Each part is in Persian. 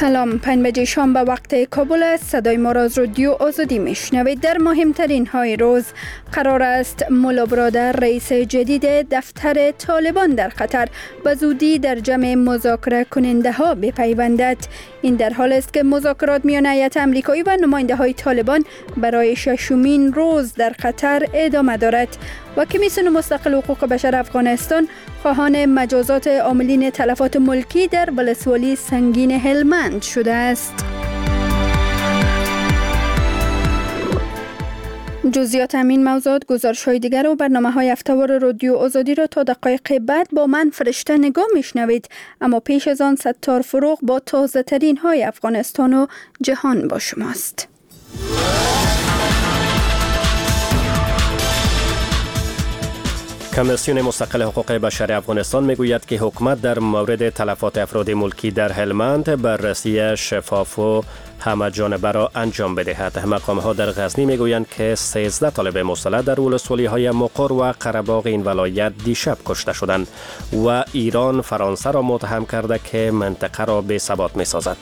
سلام، 5 بجه شام به وقت کابل است. صدای ما را از رادیو آزادی میشنوید. در مهمترین های روز قرار است ملا برادر رئیس جدید دفتر طالبان در قطر به زودی در جمع مذاکره کننده ها بپیوندد. این در حال است که مذاکرات میان هیئت آمریکایی و نماینده های طالبان برای 6مین روز در قطر ادامه دارد. و کمیسیون مستقل حقوق بشر افغانستان خواهان مجازات عاملین تلفات ملکی در ولسوالی سنگین هلمند شده است. جزئیات همین موضوعات، گزارش‌های دیگر و برنامه‌های هفته‌وار رادیو آزادی را تا دقایق بعد با من فرشته نگاه میشنوید. اما پیش از آن ستار فروغ با تازه ترین های افغانستان و جهان با شماست. کمیسیون مستقل حقوق بشر افغانستان میگوید که حکومت در مورد تلفات افراد ملکی در هلمند بررسی شفاف و همه جانبه را انجام بدهد. مقام‌ها در غزنی میگویند که 13 طالب مسلح در ولسوالی‌های مقر و قره‌باغ این ولایت دیشب کشته شدند و ایران فرانسه را متهم کرده که منطقه را بی‌ثبات می‌سازد.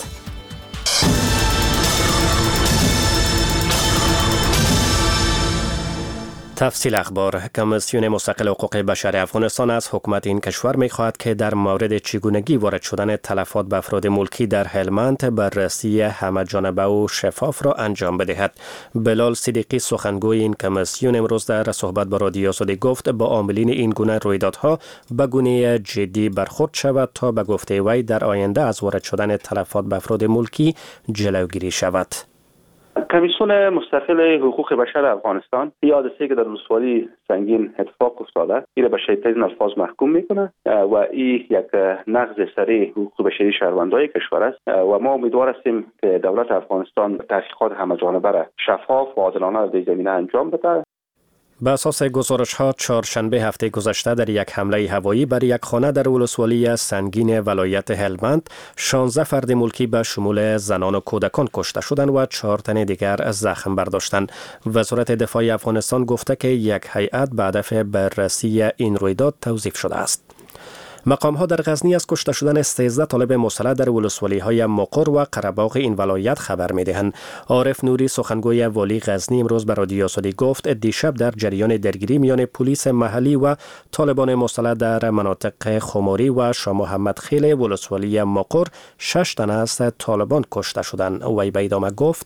تفصیل اخبار. کمیسیون مستقل حقوق بشر افغانستان از حکومت این کشور می‌خواهد که در مورد چگونگی وارد شدن تلفات به افراد ملکی در هلمند بررسی همه جانبه و شفاف را انجام بدهد. بلال صدیقی سخنگوی این کمیسیون امروز در صحبت با رادیو آزادی گفت با عاملین این گونه رویدادها به گونه جدی برخورد شود تا به گفته وی در آینده از وارد شدن تلفات به افراد ملکی جلوگیری شود. کمیسیون مستقل حقوق بشر افغانستان این حادثه که در ولسوالی سنگین اتفاق افتاده این را به شدیدترین الفاظ محکوم میکنه و این یک نقض سریع حقوق بشری شهروندان کشور است و ما امیدوار هستیم که دولت افغانستان تحقیقات همه‌جانبه را شفاف و عادلانه در زمینه انجام بده. به اساس گزارش‌ها چهارشنبه هفته گذشته در یک حمله هوایی بر یک خانه در ولسوالی سنگین ولایت هلمند 16 فرد ملکی به شمول زنان و کودکان کشته شدند و 4 تن دیگر زخم برداشتند. وزارت دفاع افغانستان گفته که یک هیئت به هدف بررسی این رویداد توظیف شده است. مقام‌ها در غزنی از کشته شدن 13 طالب مسلح در ولسوالی‌های مقر و قره‌باغ این ولایت خبر می‌دهند. عارف نوری سخنگوی والی غزنی امروز به رادیو آزادی گفت دیشب در جریان درگیری میان پلیس محلی و طالبان مسلح در مناطق خماری و شاه محمد خیل ولسوالی مقر 6 تن از طالبان کشته شدند. وی به ادامه گفت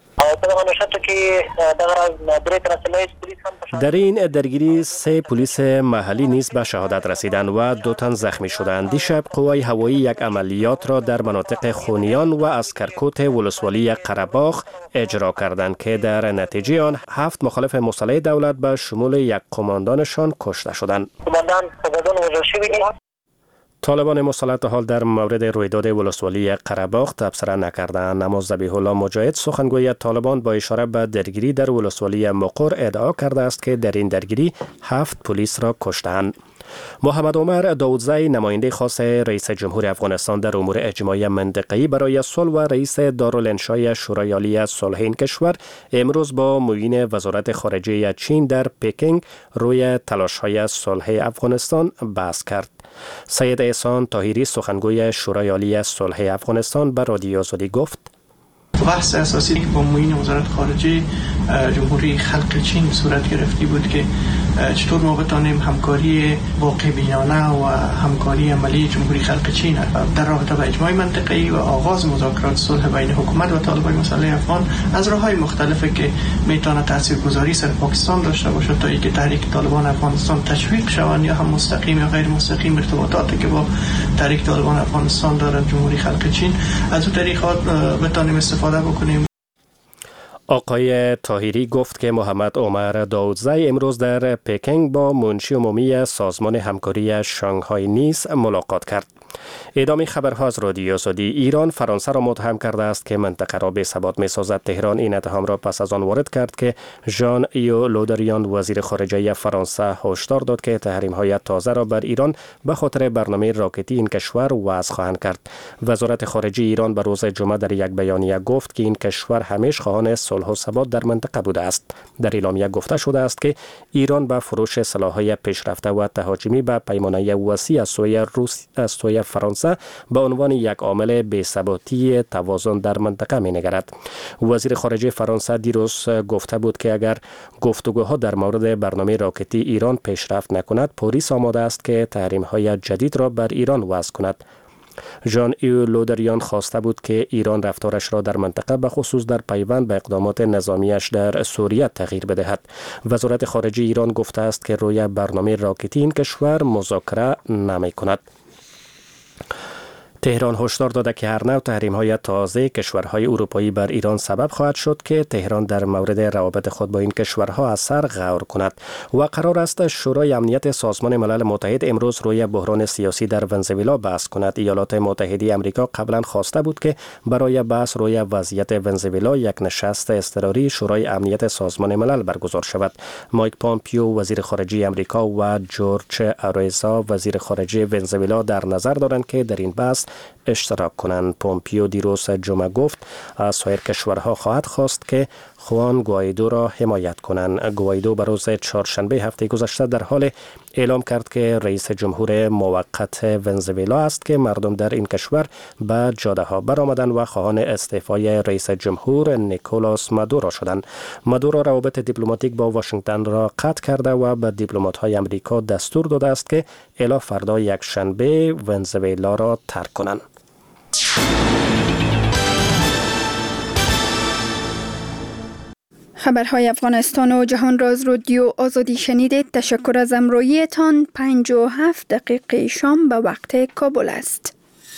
در این درگیری 3 پلیس محلی نیز به شهادت رسیدند و 2 تن زخمی شدند. دیشب قوای هوایی یک عملیات را در مناطق خونیان و اسکرکوت ولسوالی قره‌باغ اجرا کردند که در نتیجه آن 7 مخالف مسلح دولت به شمول یک قماندانشان کشته شدند. طالبان مسلح تا حال در مورد رویداد ولسوالی قره‌باغ تبصره نکردند، اما ذبیح الله مجاهد سخنگوی طالبان با اشاره به درگیری در ولسوالی مقر ادعا کرده است که در این درگیری 7 پلیس را کشتند. محمد عمر داودزی نماینده خاص رئیس جمهور افغانستان در امور اجتماعی منطقه‌ای برای صلح و رئیس دارالانشای شورای عالی صلح این کشور امروز با معین وزارت خارجه چین در پکینگ روی تلاش‌های صلح افغانستان بحث کرد. سید احسان طاهری سخنگوی شورای عالی صلح افغانستان به رادیو آزادی گفت بحث اساسی که با معین وزارت خارجه جمهوری خلق چین صورت گرفتی بود که چطور ما بتانیم همکاری واقع بینانه و همکاری عملی جمهوری خلق چین در رابطه با اجماع منطقه‌ای و آغاز مذاکرات صلح بین حکومت و طالبان مسلح افغان از راه‌های مختلفی که میتونه تاثیرگذاری سر پاکستان داشته باشه تا اینکه تحریک طالبان افغانستان تشویق شوند یا هم مستقیم یا غیر مستقیم ارتباطاتی که با تحریک طالبان افغانستان داره جمهوری خلق چین از اون طریقات بتانیم استفاده بکنیم. آقای طاهری گفت که محمد عمر داودزی امروز در پکینگ با منشی عمومی سازمان همکاری شانگهای نیز ملاقات کرد. ادامه خبرها از رادیو آزادی. ایران فرانسه را متهم کرده است که منطقه را بی‌ثبات می‌سازد. تهران این اتهام را پس از آن وارد کرد که ژان ایو لودریان وزیر خارجه فرانسه هشدار داد که تحریم‌های تازه را بر ایران به خاطر برنامه راکتی این کشور وضع خواهند کرد. وزارت خارجه ایران به روز جمعه در یک بیانیه گفت که این کشور همیشه خواهان صلح و ثبات در منطقه بوده است. در اعلامیه گفته شده است که ایران به فروش سلاح‌های پیشرفته و تهاجمی به پیمانه وسیع از سوی برای فرانسه به عنوان یک عامل بی‌ثباتی توازن در منطقه می‌نگرد. وزیر خارجه فرانسه دیروز گفته بود که اگر گفتگوها در مورد برنامه راکتی ایران پیشرفت نکند، پاریس آماده است که تحریم‌های جدید را بر ایران وضع کند. ژان ایو لودریان خواسته بود که ایران رفتارش را در منطقه به خصوص در پیوند به اقدامات نظامیش در سوریه تغییر بدهد. وزارت خارجه ایران گفته است که روی برنامه راکتی این کشور مذاکره نمی کند. تهران هشدار داده که هر نوع تحریم‌های تازه کشورهای اروپایی بر ایران سبب خواهد شد که تهران در مورد روابط خود با این کشورها از سر غور کند و قرار است شورای امنیت سازمان ملل متحد امروز روی بحران سیاسی در ونزوئلا بحث کند. ایالات متحده آمریکا قبلا خواسته بود که برای بحث روی وضعیت ونزوئلا یک نشست اضطراری شورای امنیت سازمان ملل برگزار شود. مایک پامپیو وزیر خارجه آمریکا و جورج آریزا وزیر خارجه ونزوئلا در نظر دارند که در این بحث اشتراک کنند. پومپیو دیروز جمعه گفت از سایر کشورها خواهد خواست که خوان گوایدو را حمایت کنند. گوایدو به روز چهارشنبه هفته گذشته در حال اعلام کرد که رئیس جمهور موقت ونزوئلا است که مردم در این کشور به جاده ها برآمدند و خواهان استعفای رئیس جمهور نیکولاس مادورو شدند. مادورو روابط دیپلماتیک با واشنگتن را قطع کرده و به دیپلمات‌های آمریکا دستور داده است که الی فردا یک شنبه ونزوئلا را ترک کنند. خبرهای افغانستان و جهان راز رادیو آزادی شنیدید. تشکر از همراهیتان. 57 دقیقه شام به وقت کابل است.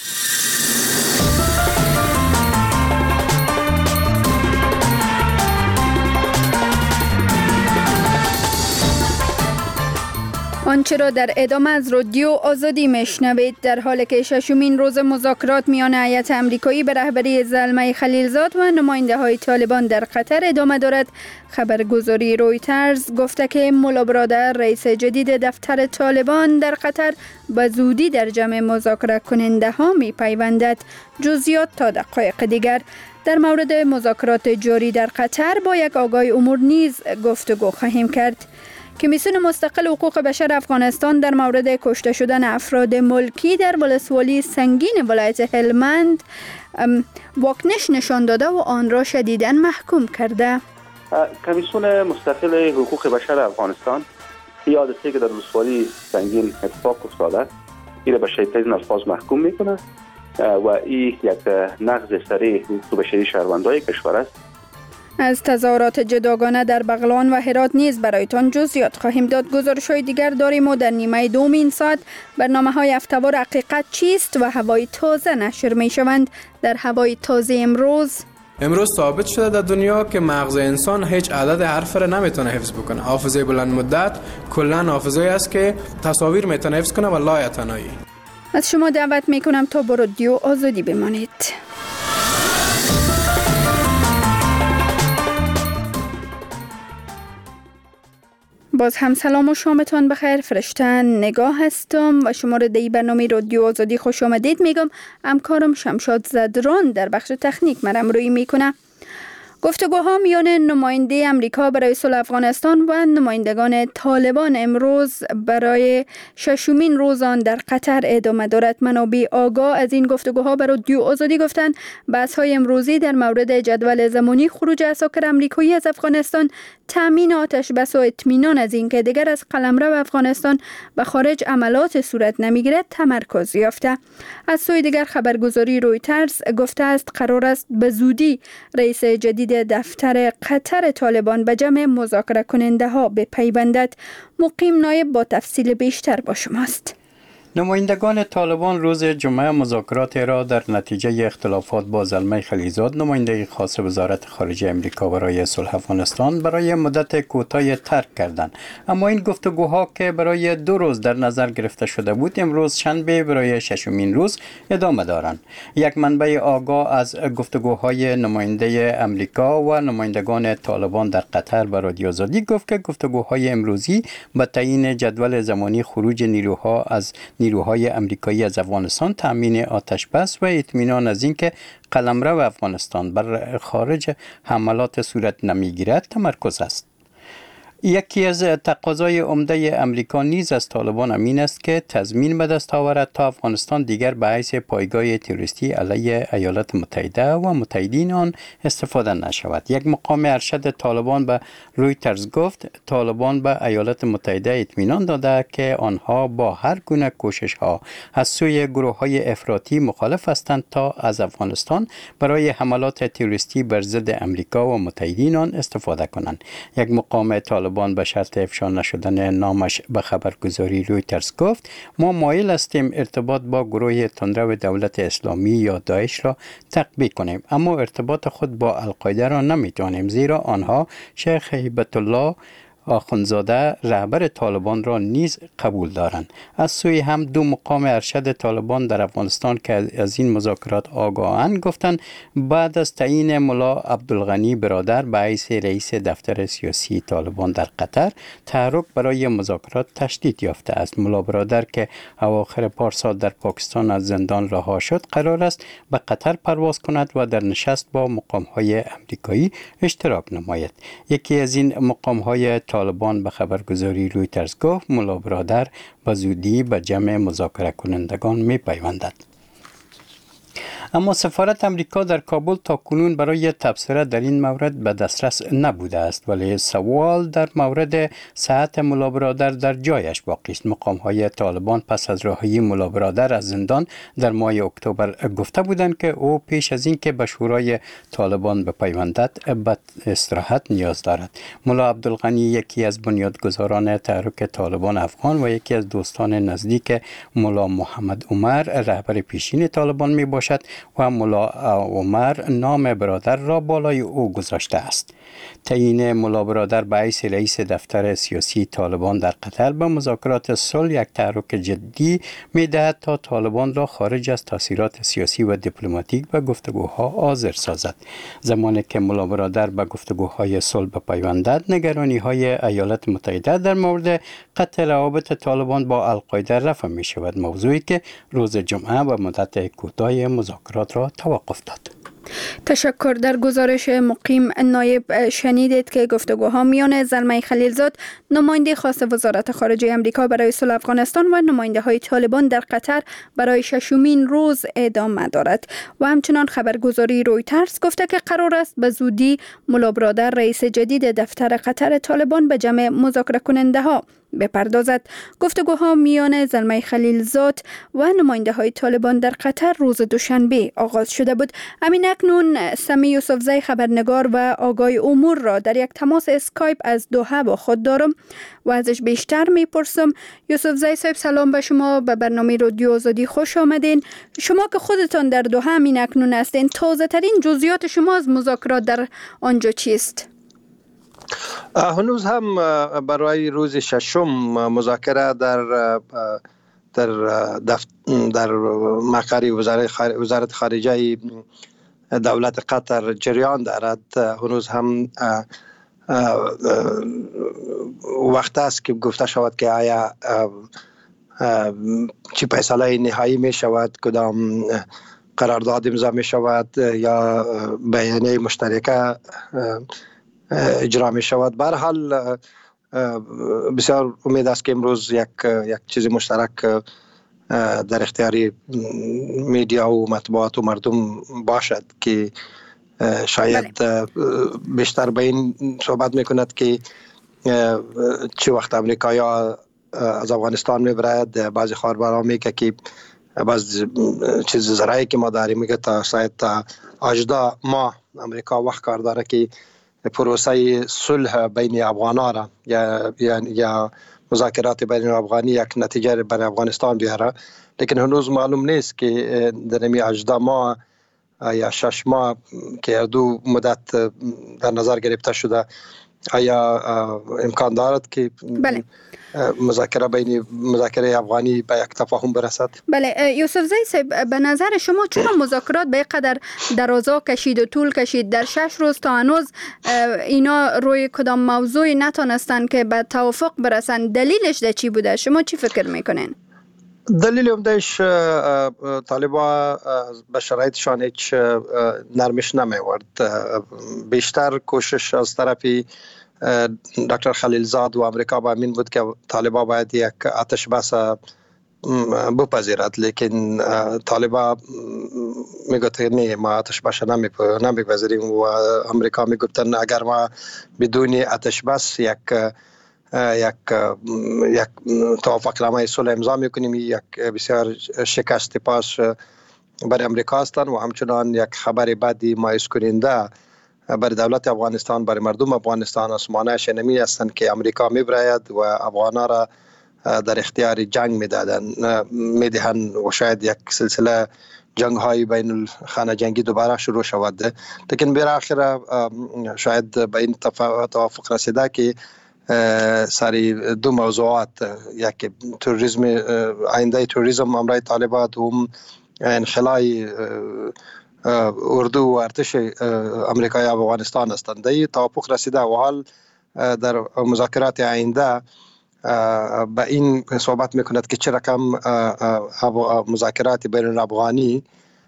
آنچه را در ادامه از رادیو آزادی میشنوید. در حالی که ششمین روز مذاکرات میان هیئت آمریکایی به رهبری زلمه خلیلزاد و نماینده های طالبان در قطر ادامه دارد، خبرگزاری رویترز گفته که مولا برادر رئیس جدید دفتر طالبان در قطر به زودی در جمع مذاکره کننده ها می پیوندد. جزئیات تا دقایق دیگر. در مورد مذاکرات جاری در قطر با یک آگاه امور نیز گفتگو خواهیم کرد. کمیسیون مستقل حقوق بشر افغانستان در مورد کشته شدن افراد ملکی در ولسوالی سنگین ولایت هلمند واکنش نشان داده و آن را شدیداً محکوم کرده. کمیسیون مستقل حقوق بشر افغانستان این حادثه که در ولسوالی سنگین اتفاق افتاده این را به شدیدترین الفاظ محکوم میکنه و این یک نقض صریح حقوق بشری شهروندان کشور است. از تظاهرات جداگانه در بغلان و هرات نیز برایتان جزئیات خواهیم داد. گزارش‌های دیگر داریم و در نیمه دوم این ساعت برنامه‌های هفته‌وار حقیقت چیست و هوای تازه نشر می‌شوند. در هوای تازه امروز ثابت شده در دنیا که مغز انسان هیچ عدد حرف را نمیتونه حفظ بکنه. حافظه بلند مدت کلاً حافظه است که تصاویر میتونه حفظ کنه و لایتنایی. از شما دعوت میکنم تا با رادیو آزادی بمانید. باز هم سلام و شامتان بخیر. فرشته نگاه هستم و شما را در برنامه رادیو آزادی خوش آمدید میگم. همکارم شمشاد زدران در بخش تکنیک مرم روی میکنه. گفتگوها میان نماینده امریکا برای صلح افغانستان و نمایندگان طالبان امروز برای ششمین روز آن در قطر ادامه دارد. منابع آگاه از این گفتگوها برای رادیو آزادی گفتند بحث‌های امروزی در مورد جدول زمانی خروج عساکر امریکایی از افغانستان، تامین آتش بس و اطمینان از اینکه دیگر از قلمرو افغانستان به خارج عملیات صورت نمیگیرد تمرکز یافته. از سوی دیگر خبرگزاری رویترز گفته است قرار است به زودی رئیس جدید دفتر قطر طالبان به جمع مذاکره کننده ها بپیوندد. مقیم نایب با تفصیل بیشتر با شماست. نمایندگان طالبان روز جمعه مذاکرات را در نتیجه اختلافات با زلمه خلیلزاد نماینده خاص وزارت خارجه آمریکا برای صلح افغانستان برای مدت کوتاهی ترک کردند. اما این گفتگوها که برای 2 روز در نظر گرفته شده بود امروز شنبه برای ششمین روز ادامه دارند. یک منبع آگاه از گفتگوهای نماینده آمریکا و نمایندگان طالبان در قطر به رادیو آزادی گفت که گفتگوهای امروزی به تعیین جدول زمانی خروج نیروهای آمریکایی از افغانستان، تامین آتش بس و اطمینان از اینکه قلمرو افغانستان بر خارج حملات صورت نمیگیرد تمرکز است. یکی از تقاضای عمده امریکا نیز از طالبان امین است که تضمین به دست آورد تا افغانستان دیگر به حیث پایگاه تروریستی علیه ایالات متحده و متحدین آن استفاده نشود. یک مقام ارشد طالبان به رویترز گفت طالبان به ایالات متحده اطمینان داده که آنها با هر گونه کوشش ها از سوی گروه های افراطی مخالف هستند تا از افغانستان برای حملات تروریستی بر ضد امریکا و متحدین آن استفاده کنند. یک مقام طالبان به شرط افشا نشدن نامش به خبرگزاری رویترز گفت ما مایل هستیم ارتباط با گروه تندرو دولت اسلامی یا داعش را تقویت کنیم، اما ارتباط خود با القاعده را نمیتوانیم، زیرا آنها شیخ هیبت الله آخوندزاده رهبر طالبان را نیز قبول دارند. از سوی هم دو مقام ارشد طالبان در افغانستان که از این مذاکرات آگاهند گفتند بعد از تعیین ملا عبدالغنی برادر به حیث رئیس دفتر سیاسی طالبان در قطر، تحرک برای مذاکرات تشدید یافته است. ملا برادر که اواخر پارسال در پاکستان از زندان رها شد قرار است به قطر پرواز کند و در نشست با مقام‌های امریکایی اشتراک نماید. یکی از این مقام‌های طالبان به خبرگزاری رویترز گفت ملا برادر به زودی به جمع مذاکره کنندگان می پیوندد. اما سفارت امریکا در کابل تا کنون برای تبصره در این مورد به دسترس نبوده است، ولی سوال در مورد صحت ملا برادر در جایش باقی است. مقام‌های طالبان پس از رهایی ملا برادر از زندان در ماه اکتبر گفته بودند که او پیش از اینکه به شورای طالبان بپیوندد به استراحت نیاز دارد. ملا عبدالغنی یکی از بنیادگذاران تحریک طالبان افغان و یکی از دوستان نزدیک ملا محمد عمر رهبر پیشین طالبان می باشد و ملا عمر نام برادر را بالای او گذاشته است. تعیین ملا برادر به حیث رئیس دفتر سیاسی طالبان در قطر به مذاکرات صلح یک تحرک جدی می‌دهد تا طالبان را خارج از تاثیرات سیاسی و دیپلماتیک به گفتگوها حاضر سازد. زمانی که ملا برادر به گفتگوهای صلح بپیوندد، نگرانی‌های ایالات متحده در مورد قطع روابط طالبان با القاعده رفع می‌شود، موضوعی که روز جمعه به مدت کوتاه مذاکرات را توقف داد. تشکر. در گزارش مقیم نایب شنیدید که گفتگوها میان زلمه خلیلزاد نماینده خاص وزارت خارجه امریکا برای صلح افغانستان و نماینده های طالبان در قطر برای ششمین روز ادامه دارد و همچنان خبرگزاری رویترز گفته که قرار است به زودی ملا برادر رئیس جدید دفتر قطر طالبان به جمع مذاکره کننده ها بپردازد. گفتگوها میان زلمه خلیلزاد و نماینده های طالبان در قطر روز دوشنبه آغاز شده بود. همین اکنون سمی یوسفزی خبرنگار و آگاه امور را در یک تماس اسکایپ از دوحه با خود دارم و ازش بیشتر میپرسم. یوسفزی صاحب سلام به شما، به برنامه رادیو آزادی خوش آمدین. شما که خودتان در دوحه همین اکنون هستین، تازه ترین جزئیات شما از مذاکرات در آنجا چیست؟ هنوز هم برای روز ششم مذاکره در مقر وزارت خارجه دولت قطر جریان دارد. هنوز هم وقت است که گفته شود که آیا چی فیصله نهایی می شود، کدام قرارداد امضا می شود یا بیانیه مشترکه اجرا می شود. به هر حال بسیار امید است که امروز یک چیز مشترک در اختیار میدیا و مطبوعات و مردم باشد که شاید بیشتر به این صحبت میکند که چه وقت امریکایا از افغانستان میبرد. بعضی خبرها میگه که بعض چیز زرعی که ما داریم میگه تا 18 ماه امریکا وقت کار داره که پروسه صلح بین افغانان را یا مذاکرات بین افغانی یک نتیجه برای افغانستان بیاره، لیکن هنوز معلوم نیست که در این 18 ماه یا 6 ماه که دو مدت در نظر گرفته شده آیا امکان دارد که بله مذاکره افغانی به یک تفاهم برسد؟ بله یوسفزی صاحب، به نظر شما چرا مذاکرات به قدر درازا کشید و طول کشید؟ در 6 روز تا هنوز اینا روی کدام موضوعی نتونستن که به توافق برسن؟ دلیلش در چی بوده؟ شما چی فکر میکنین؟ دلیل عمده‌اش طالبان به شرایطشان هیچ نرمش نمیورد. بیشتر کوشش از طرف دکتر خلیلزاد و امریکا با امین بود که طالبان باید یک آتش بس بپذیرد، لیکن طالبان میگفت نه ما آتش بس نمیپذیریم و امریکا میگفتن اگر ما بدون آتش بس یک توافق نامه صلح امضا میکنیم، یک بسیار شکست پاس برای امریکا هستند و همچنان یک خبر بدی مایوس کننده برای دولت افغانستان، برای مردم افغانستان است. مانع شنمی هستند که امریکا میبراید و افغانا را در اختیار جنگ میدهند و شاید یک سلسله جنگ های بین الخانه جنگی دوباره شروع شود. لیکن بالاخره شاید به این توافق رسیده که سری دو موضوعات، یک تروریسم، آینده تروریسم امرای طالبان، دوم انخلای اردو و ارتش امریکای افغانستان هستند. این توافق رسیده و حال در مذاکرات آینده به این صحبت میکند که چه رقم مذاکرات بین الافغانی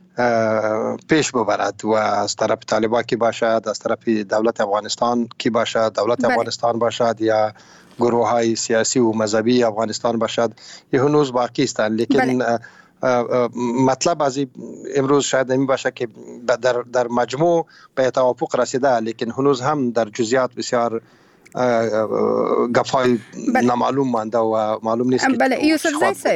پیش ببرد و از طرف طالبان کی باشد، از طرف دولت افغانستان کی باشد، دولت افغانستان باشد یا گروه های سیاسی و مذهبی افغانستان باشد، یه هنوز باقی است. لیکن مطلب از امروز شاید نمی باشه که در مجموع به توافق رسیده، لیکن هنوز هم در جزئیات بسیار گپ‌های نامعلوم مانده و معلوم نیست که بله. یوسف زی صاحب،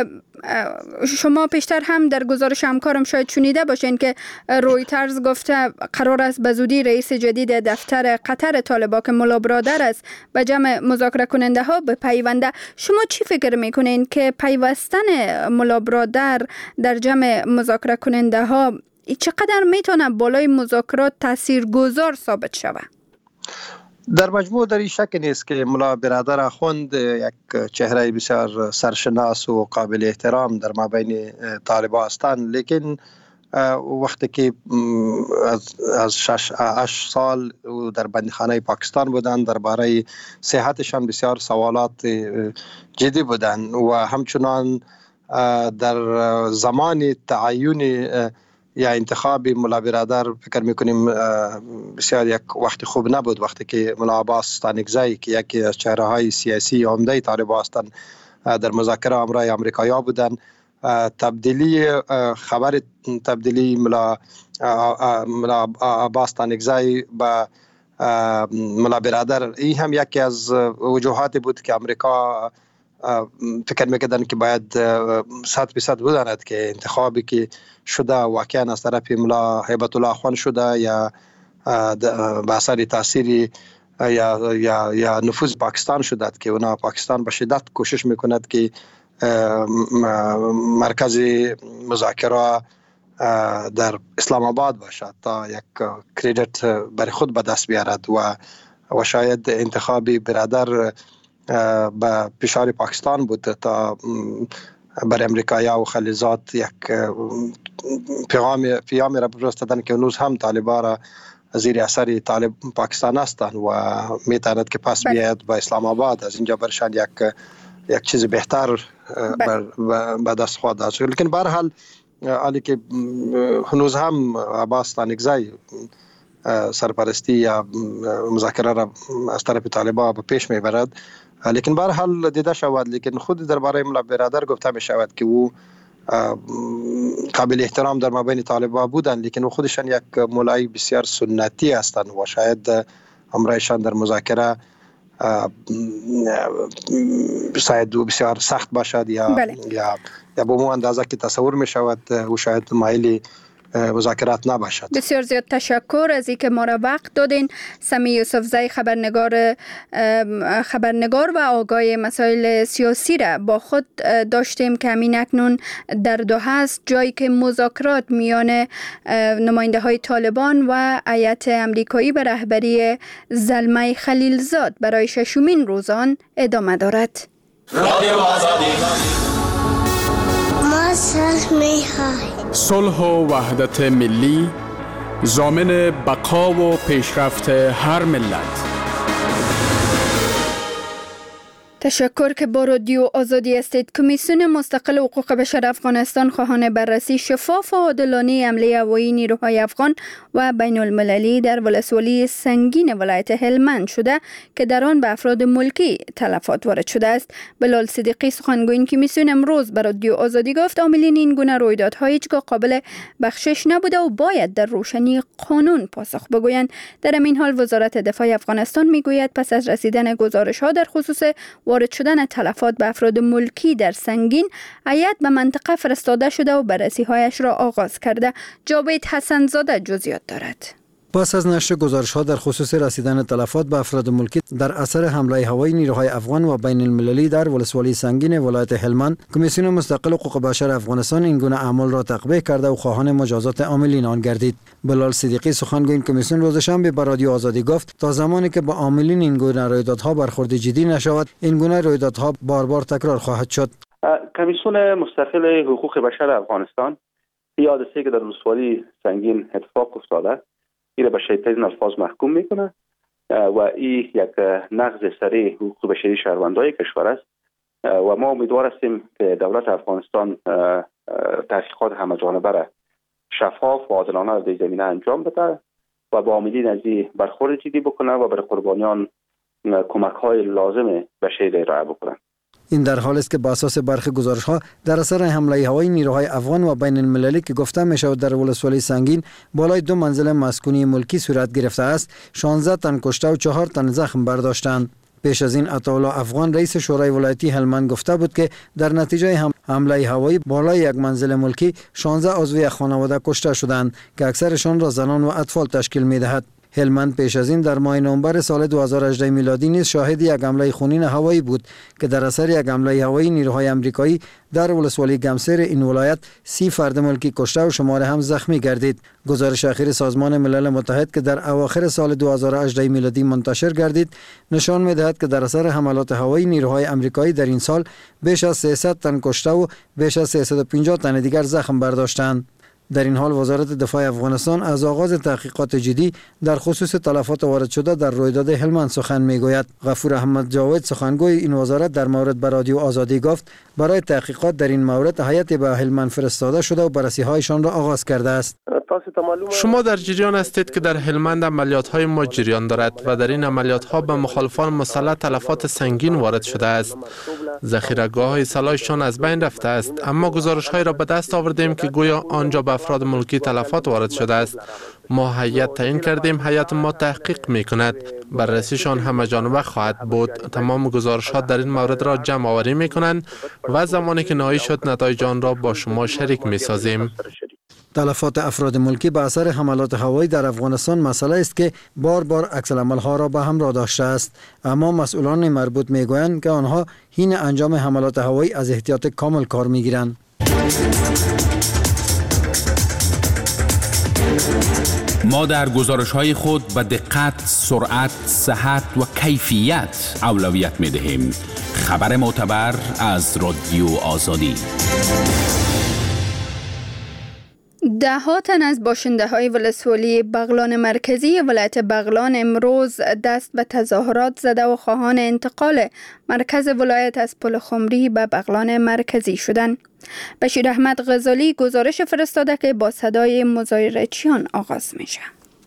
شما پیشتر هم در گزارش همکارم شاید شنیده باشین که رویترز گفته قرار است به زودی رئیس جدید دفتر قطر طالبان که ملا برادر است به جمع مذاکره کننده ها بپیونده. شما چی فکر میکنین که پیوستن ملا برادر در جمع مذاکره کننده ها چقدر میتونه بالای مذاکرات تاثیرگذار ثابت شود؟ در مجموع در این شک نیست که ملا برادر اخوند یک چهره بسیار سرشناس و قابل احترام در مابین طالبان هستند، لیکن وقتی که از 6 سال در بندخانه پاکستان بودند درباره صحتشان بسیار سوالات جدی بودند و همچنان در زمان تعیین یا انتخاب ملا برادر فکر میکنیم بسیار یک وقت خوب نبود، وقتی که ملا عباس ستانکزی که یکی از چهره های سیاسی عمده طالبان هستند در مذاکره همراه امریکایی‌ها بودند. خبر تبدیلی ملا عباس ستانکزی به ملا برادر، این هم یکی از وجوهاتی بود که امریکا فکر میکردن که باید 100% بداند که انتخابی که شده واقعا از طرف ملا هیبت الله اخوان شده یا به اثر تاثیر یا نفوذ پاکستان شده که اونا پاکستان به شدت کوشش میکند که مرکز مذاکره در اسلام آباد باشد تا یک کردیت برای خود به دست بیارد و شاید انتخاب برادر به فشار پاکستان بود تا بر امریکایا و خلیزات یک پیامی را بفرستادن که هنوز هم طالبان را زیر اثر طالب پاکستان هستند و میتواند که پس بیاید به اسلام آباد، از اینجا برشان یک چیز بهتر به دست خواهد داشت. لیکن به هر حال حالی که هنوز هم عباس ستانکزی سرپرستی یا مذاکره را از طرف طالبان به پیش میبرد، لیکن به هر حال دیده شود. لیکن خود درباره ملا برادر گفته می شود که او قابل احترام در مابین طالبان بودند، لیکن او خودشان یک مولای بسیار سنتی هستند و شاید امرایشان در مذاکره شاید بسیار سخت باشد یا به مو اندازه که تصور می شود و شاید مایل مذاکرات نباشد. بسیار زیاد تشکر از اینکه ما را وقت دادین. سمی یوسف زی خبرنگار و آگاه مسائل سیاسی را با خود داشتیم که همین اکنون در دوحه است، جایی که مذاکرات میان نماینده های طالبان و هیئت امریکایی به رهبری زلمه خلیلزاد برای 6مین روزان ادامه دارد. صلح و وحدت ملی ضامن بقا و پیشرفت هر ملت. تشکر که با رادیو آزادی هستید. کمیسیون مستقل حقوق بشر افغانستان خواهان بررسی شفاف و عادلانه حمله هوایی نیروهای افغان و بین المللی در ولسوالی سنگین ولایت هلمند شده که در آن به افراد ملکی تلفات وارد شده است. بلال صدیقی سخنگوی این کمیسیون امروز به رادیو آزادی گفت عاملین این گونه رویدادها هیچگاه قابل بخشش نبوده و باید در روشنی قانون پاسخ بگویند. در این حال وزارت دفاع افغانستان میگوید پس از رسیدن گزارش‌ها در خصوص وارد شدن تلفات به افراد ملکی در سنگین، هیئت به منطقه فرستاده شده و بررسی‌هایش را آغاز کرده. جاوید حسن‌زاده جزئیات دارد. پس از نشر گزارش‌ها در خصوص رسیدن تلفات به افراد ملکی در اثر حمله هوایی نیروهای افغان و بین المللی در ولسوالی سنگین ولایت هلمند، کمیسیون مستقل حقوق بشر افغانستان این گونه اعمال را تقبیح کرده و خواهان مجازات عاملین آن گردید. بلال صدیقی سخنگوی این کمیسیون روز شنبه به رادیو آزادی گفت تا زمانی که با عاملین این گونه رویدادها برخورد جدی نشود، این گونه رویدادها بار تکرار خواهد شد. کمیسیون مستقل حقوق بشر افغانستان حادثه‌ای که در ولسوالی سنگین اتفاق افتاده این به شدیدترین الفاظ محکوم میکنه و این یک نقض سریع حقوق بشری شهروندان کشور است و ما امیدوار هستیم که دولت افغانستان تحقیقات همه‌جانبه را شفاف و عادلانه در زمینه انجام بده و با عاملین از این برخورد جدی بکنه و برای قربانیان کمک‌های لازم بشری ارائه بکنه. این در حالی است که با اساس برخی گزارش‌ها در اثر حمله هوایی نیروهای افغان و بین المللی که گفته می‌شود در ولسوالی سنگین بالای 2 منزل مسکونی ملکی صورت گرفته است، 16 تن کشته و 4 تن زخم برداشتند. پیش از این عطاالله افغان رئیس شورای ولایتی هلمند گفته بود که در نتیجه حمله هوایی بالای یک منزل ملکی 16 عضو خانواده کشته شدند که اکثرشان را زنان و اطفال تشکیل می‌دهد. هلمند پیش از این در ماه نوامبر سال 2018 میلادی نیز شاهد یک حمله خونین هوایی بود که در اثر یک حمله هوایی نیروهای آمریکایی در ولسوالی گمسیر این ولایت 30 فرد ملکی کشته و شمار هم زخمی گردید. گزارش اخیر سازمان ملل متحد که در اواخر سال 2018 میلادی منتشر گردید نشان می‌دهد که در اثر حملات هوایی نیروهای آمریکایی در این سال بیش از 300 تن کشته و بیش از 350 تن دیگر زخم برداشتند. در این حال وزارت دفاع افغانستان از آغاز تحقیقات جدی در خصوص تلفات وارد شده در رویداد هلمند سخن میگوید. غفور احمد جاوید سخنگوی این وزارت در مورد به رادیو آزادی گفت برای تحقیقات در این مورد هیئت به هلمند فرستاده شده و بررسی‌هایشان را آغاز کرده است. شما در جریان هستید که در هلمند عملیات‌های ما جریان دارد و در این عملیات‌ها به مخالفان مسلح تلفات سنگین وارد شده است. ذخیره‌گاه‌های سلاحشان از بین رفته است، اما گزارش‌هایی را به دست آوردیم که گویا آنجا به افراد ملکی تلفات وارد شده است. ما هیئت تعیین کردیم، هیئت ما تحقیق می‌کند، بررسیشان همه‌جانبه خواهد بود. تمام گزارش‌ها در این مورد را جمع آوری می‌کنند و زمانی که نهایی شد نتایج آن را با شما شریک می‌سازیم. تلفات افراد ملکی به اثر حملات هوایی در افغانستان مسئله است که بار عکس العمل‌ها را به همراه داشته است، اما مسئولان مربوط میگویند که آنها حین انجام حملات هوایی از احتیاط کامل کار میگیرند. ما در گزارش‌های خود به دقت، سرعت، صحت و کیفیت اولویت می‌دهیم. خبر معتبر از رادیو آزادی. ده‌ها تن از باشنده‌های ولسوالی بغلان مرکزی ولایت بغلان امروز دست به تظاهرات زده و خواهان انتقال مرکز ولایت از پل خمری به بغلان مرکزی شدند. بشیر احمد غزالی گزارش فرستاده که با صدای مظاهره‌چیان آغاز میشه.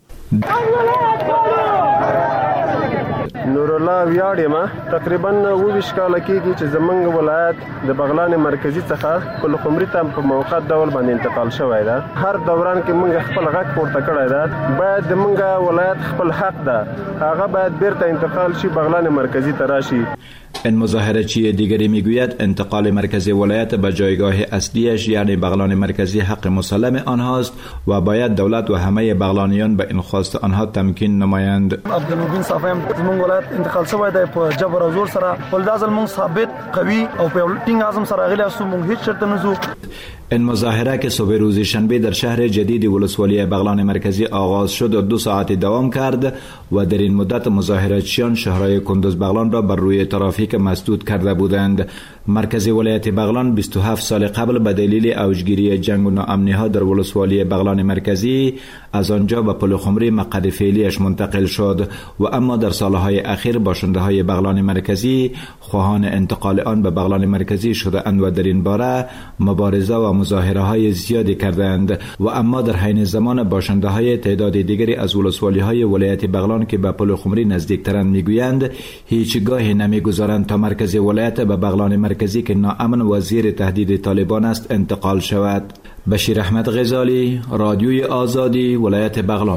نورالله ویاړم تقریبا 20 کاله کېږي چې زمونږ ولایت د بغلان مرکزی څخه پل خمری ته په موقت ډول باندې انتقال شوی ده. هر دوران کې مونږ خپل غږ پورته کړی ده، باید د مونږ ولایت خپل حق ده، هغه باید بیرته انتقال شي، بغلان مرکزی ته راشي. این مظاهره‌چی دیگری میگوید انتقال مرکز ولایت به جایگاه اصلیش یعنی بغلان مرکزی حق مسلم آنهاست و باید دولت و همه بغلانیان به این خواست آنها تمکین نمایند. عبدالمبین صافی زمون ولایت انتقال شوی دی په جبر او زور سره، ولدازل مون ثابت قوي او په ټینګ اعظم سره غلی اسو مون هیڅ شرط نه زو. این مظاهره که صبح روز شنبه در شهر جدید ولسوالی بغلان مرکزی آغاز شد و 2 ساعت دوام کرد و در این مدت مظاهراتچیان شهرهای کندوز بغلان را بر روی ترافیک مسدود کرده بودند. مرکز ولایت بغلان 27 سال قبل به دلیل اوجگیری جنگ و ناامنی ها در ولسوالی بغلان مرکزی از آنجا به پل خمری مقر فعلیش منتقل شد و اما در سالهای اخیر باشنده های بغلان مرکزی خواهان انتقال آن به بغلان مرکزی شده اند و در این باره مبارزه و مظاهره های زیادی کردند و اما در حین زمان باشنده های تعداد دیگری از ولسوالی های ولایت بغلان که به پل خمری نزدیکترند میگویند هیچگاه نمیگذارند تا مرکز ولایت به بغلان مرکزی که ناامن و زیر تهدید طالبان است انتقال شود. بشیر احمد غزالی، رادیوی آزادی، ولایت بغلان.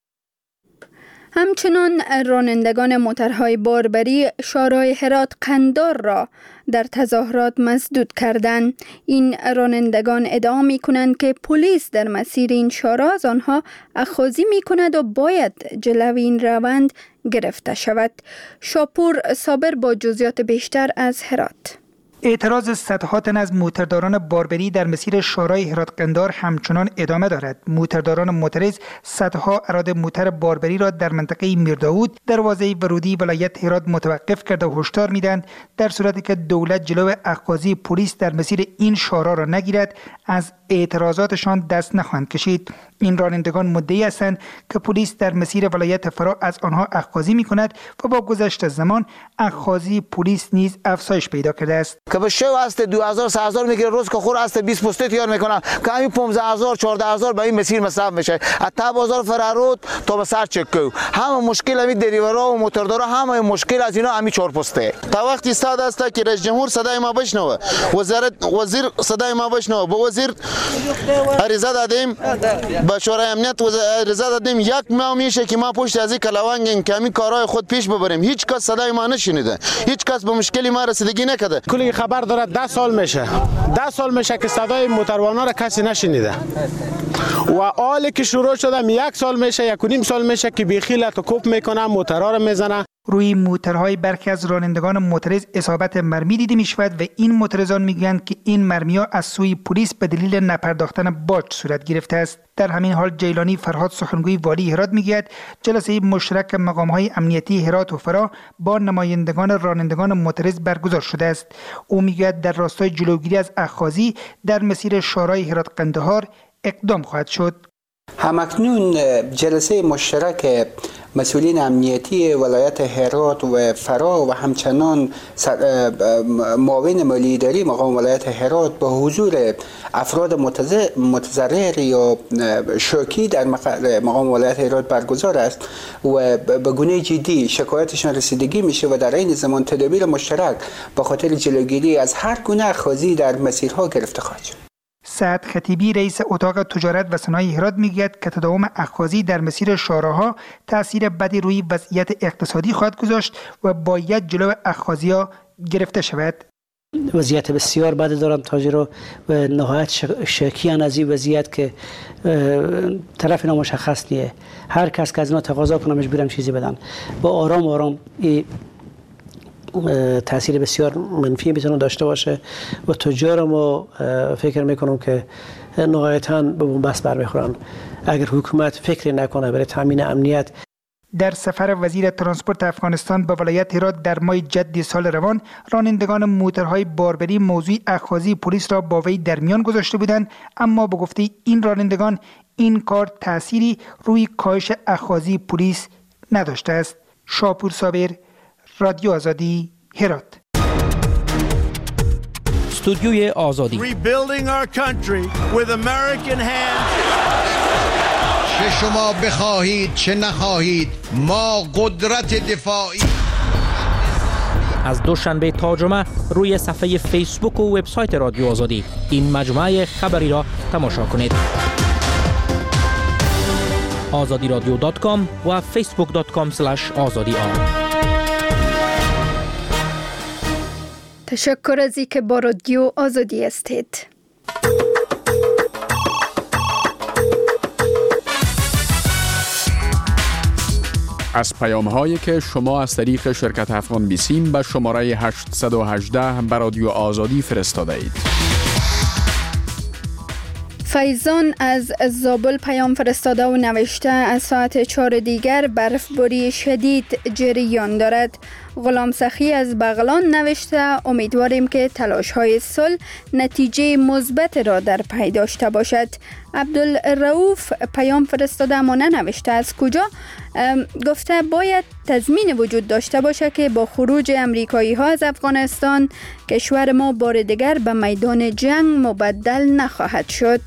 همچنان رانندگان موترهای باربری شورای هرات قندار را در تظاهرات مسدود کردند. این رانندگان ادعا می کنند که پلیس در مسیر این شورا از آنها اخاذی می کند و باید جلوی این روند گرفته شود. شاپور صابر با جزئیات بیشتر از هرات. اعتراض صدها تن از موترداران باربری در مسیر شورای هرات قندار همچنان ادامه دارد. موترداران معترض صدها اراده موتر باربری را در منطقه میرداود دروازه ورودی ولایت هرات متوقف کرده و هشدار میدند در صورتی که دولت جلو اخاذی پلیس در مسیر این شورا را نگیرد از اعتراضاتشان دست نخواهند کشید. این رانندگان مدعی هستند که پلیس در مسیر ولایت فرا از آنها اخاذی میکند و با گذشت زمان اخاذی پلیس نیز افزایش پیدا کرده است. که به شو است 2000 3000 میگیره، روز که خور است 20 پسته تیار میکنه که همین 15000 14000 به این مسیر مصرف میشه. تا بازار فرارود تا به سر چکو همه مشکل همین دریورا و موتردارا همه مشکل از اینا همین 4 پسته. تا وقتی استاد است که رئیس جمهور صدای ما بشنوه، وزیر صدای ما بشنوه، به وزیر عریضه دادیم، به شورای امنیت عریضه دادیم. 1 ماه میشه که ما پشت از این کلاوانگیم که همین کارهای خود پیش ببریم. هیچ کس صدای ما نشنیده، هیچ کس به مشکلی ما رسیدگی نکرده. کلی خبر داره 10 سال میشه که صدای موتروانا را کسی نشنیده و حالی که شروع شده 1 سال میشه 1.5 سال میشه که بیخیل کوپ میکنه، موترها را میزنه. روی موترهای برخی از رانندگان معترض اصابت مرمی دیده می شود و این معترضان میگویند که این مرمی‌ها از سوی پلیس به دلیل نپرداختن باج صورت گرفته است. در همین حال جیلانی فرهاد سخنگوی والی هرات میگوید جلسه مشترک مقام‌های امنیتی هرات و فرا با نمایندگان رانندگان معترض برگزار شده است. او میگوید در راستای جلوگیری از اخاذی در مسیر شورای هرات قندهار اقدام خواهد شد. همکنون جلسه مشترک مسئولین امنیتی ولایت هرات و فرا و همچنان معاون مالی اداری مقام ولایت هرات با حضور افراد متضرر یا شوکی در مقام ولایت هرات برگزار است و به گونه جدی شکایتشان رسیدگی میشه و در این زمان تدابیر مشترک به خاطر جلوگیری از هر گونه اخاذی در مسیرها گرفته خواهد شد. سعد خطیبی رئیس اتاق تجارت و صنایع هرات میگوید که تداوم اخاذی در مسیر شوراها تاثیر بدی روی وضعیت اقتصادی خواهد گذاشت و باید جلو اخاذی‌ها گرفته شود. وضعیت بسیار بدی دارند تاجرها و نهایت شاکیان از این وضعیت که طرف اینا مشخص نیه. هر کس که از اینا تقاضا کنه مجبورم چیزی بدن. با آرام آرام تاثیر بسیار منفی میتونه داشته باشه و تجار ما فکر میکنم که نهایتاً به بنبست برمیخورن اگر حکومت فکر نکنه برای تامین امنیت. در سفر وزیر ترانسپورت افغانستان به ولایت هرات در ماه جدی سال روان رانندگان موترهای باربری موضوع اخاذی پلیس را با وی در میان گذاشته بودند، اما به گفته این رانندگان این کار تأثیری روی کاهش اخاذی پلیس نداشته است. شاپور صابر، رادیو آزادی، هرات. استودیوی آزادی. چه شما بخواهید چه نخواهید ما قدرت دفاعی. از دوشنبه تا جمعه روی صفحه فیسبوک و وبسایت رادیو آزادی این مجموعه خبری را تماشا کنید. azadiradio.com و facebook.com/azadi. تشکر از اینکه با رادیو آزادی هستید. از پیام هایی که شما از طریق شرکت افغان بیسیم به شماره 818 به رادیو آزادی فرستاده اید. فیضان از زابل پیام فرستاده و نوشته از ساعت 4 دیگر برفباری شدید جریان دارد. غلام سخی از بغلان نوشته امیدواریم که تلاش های صلح نتیجه مثبت را در پی داشته باشد. عبدالرؤوف پیام فرستاده اما ننوشته از کجا. گفته باید تضمین وجود داشته باشه که با خروج امریکایی ها از افغانستان کشور ما بار دیگر به میدان جنگ مبدل نخواهد شد.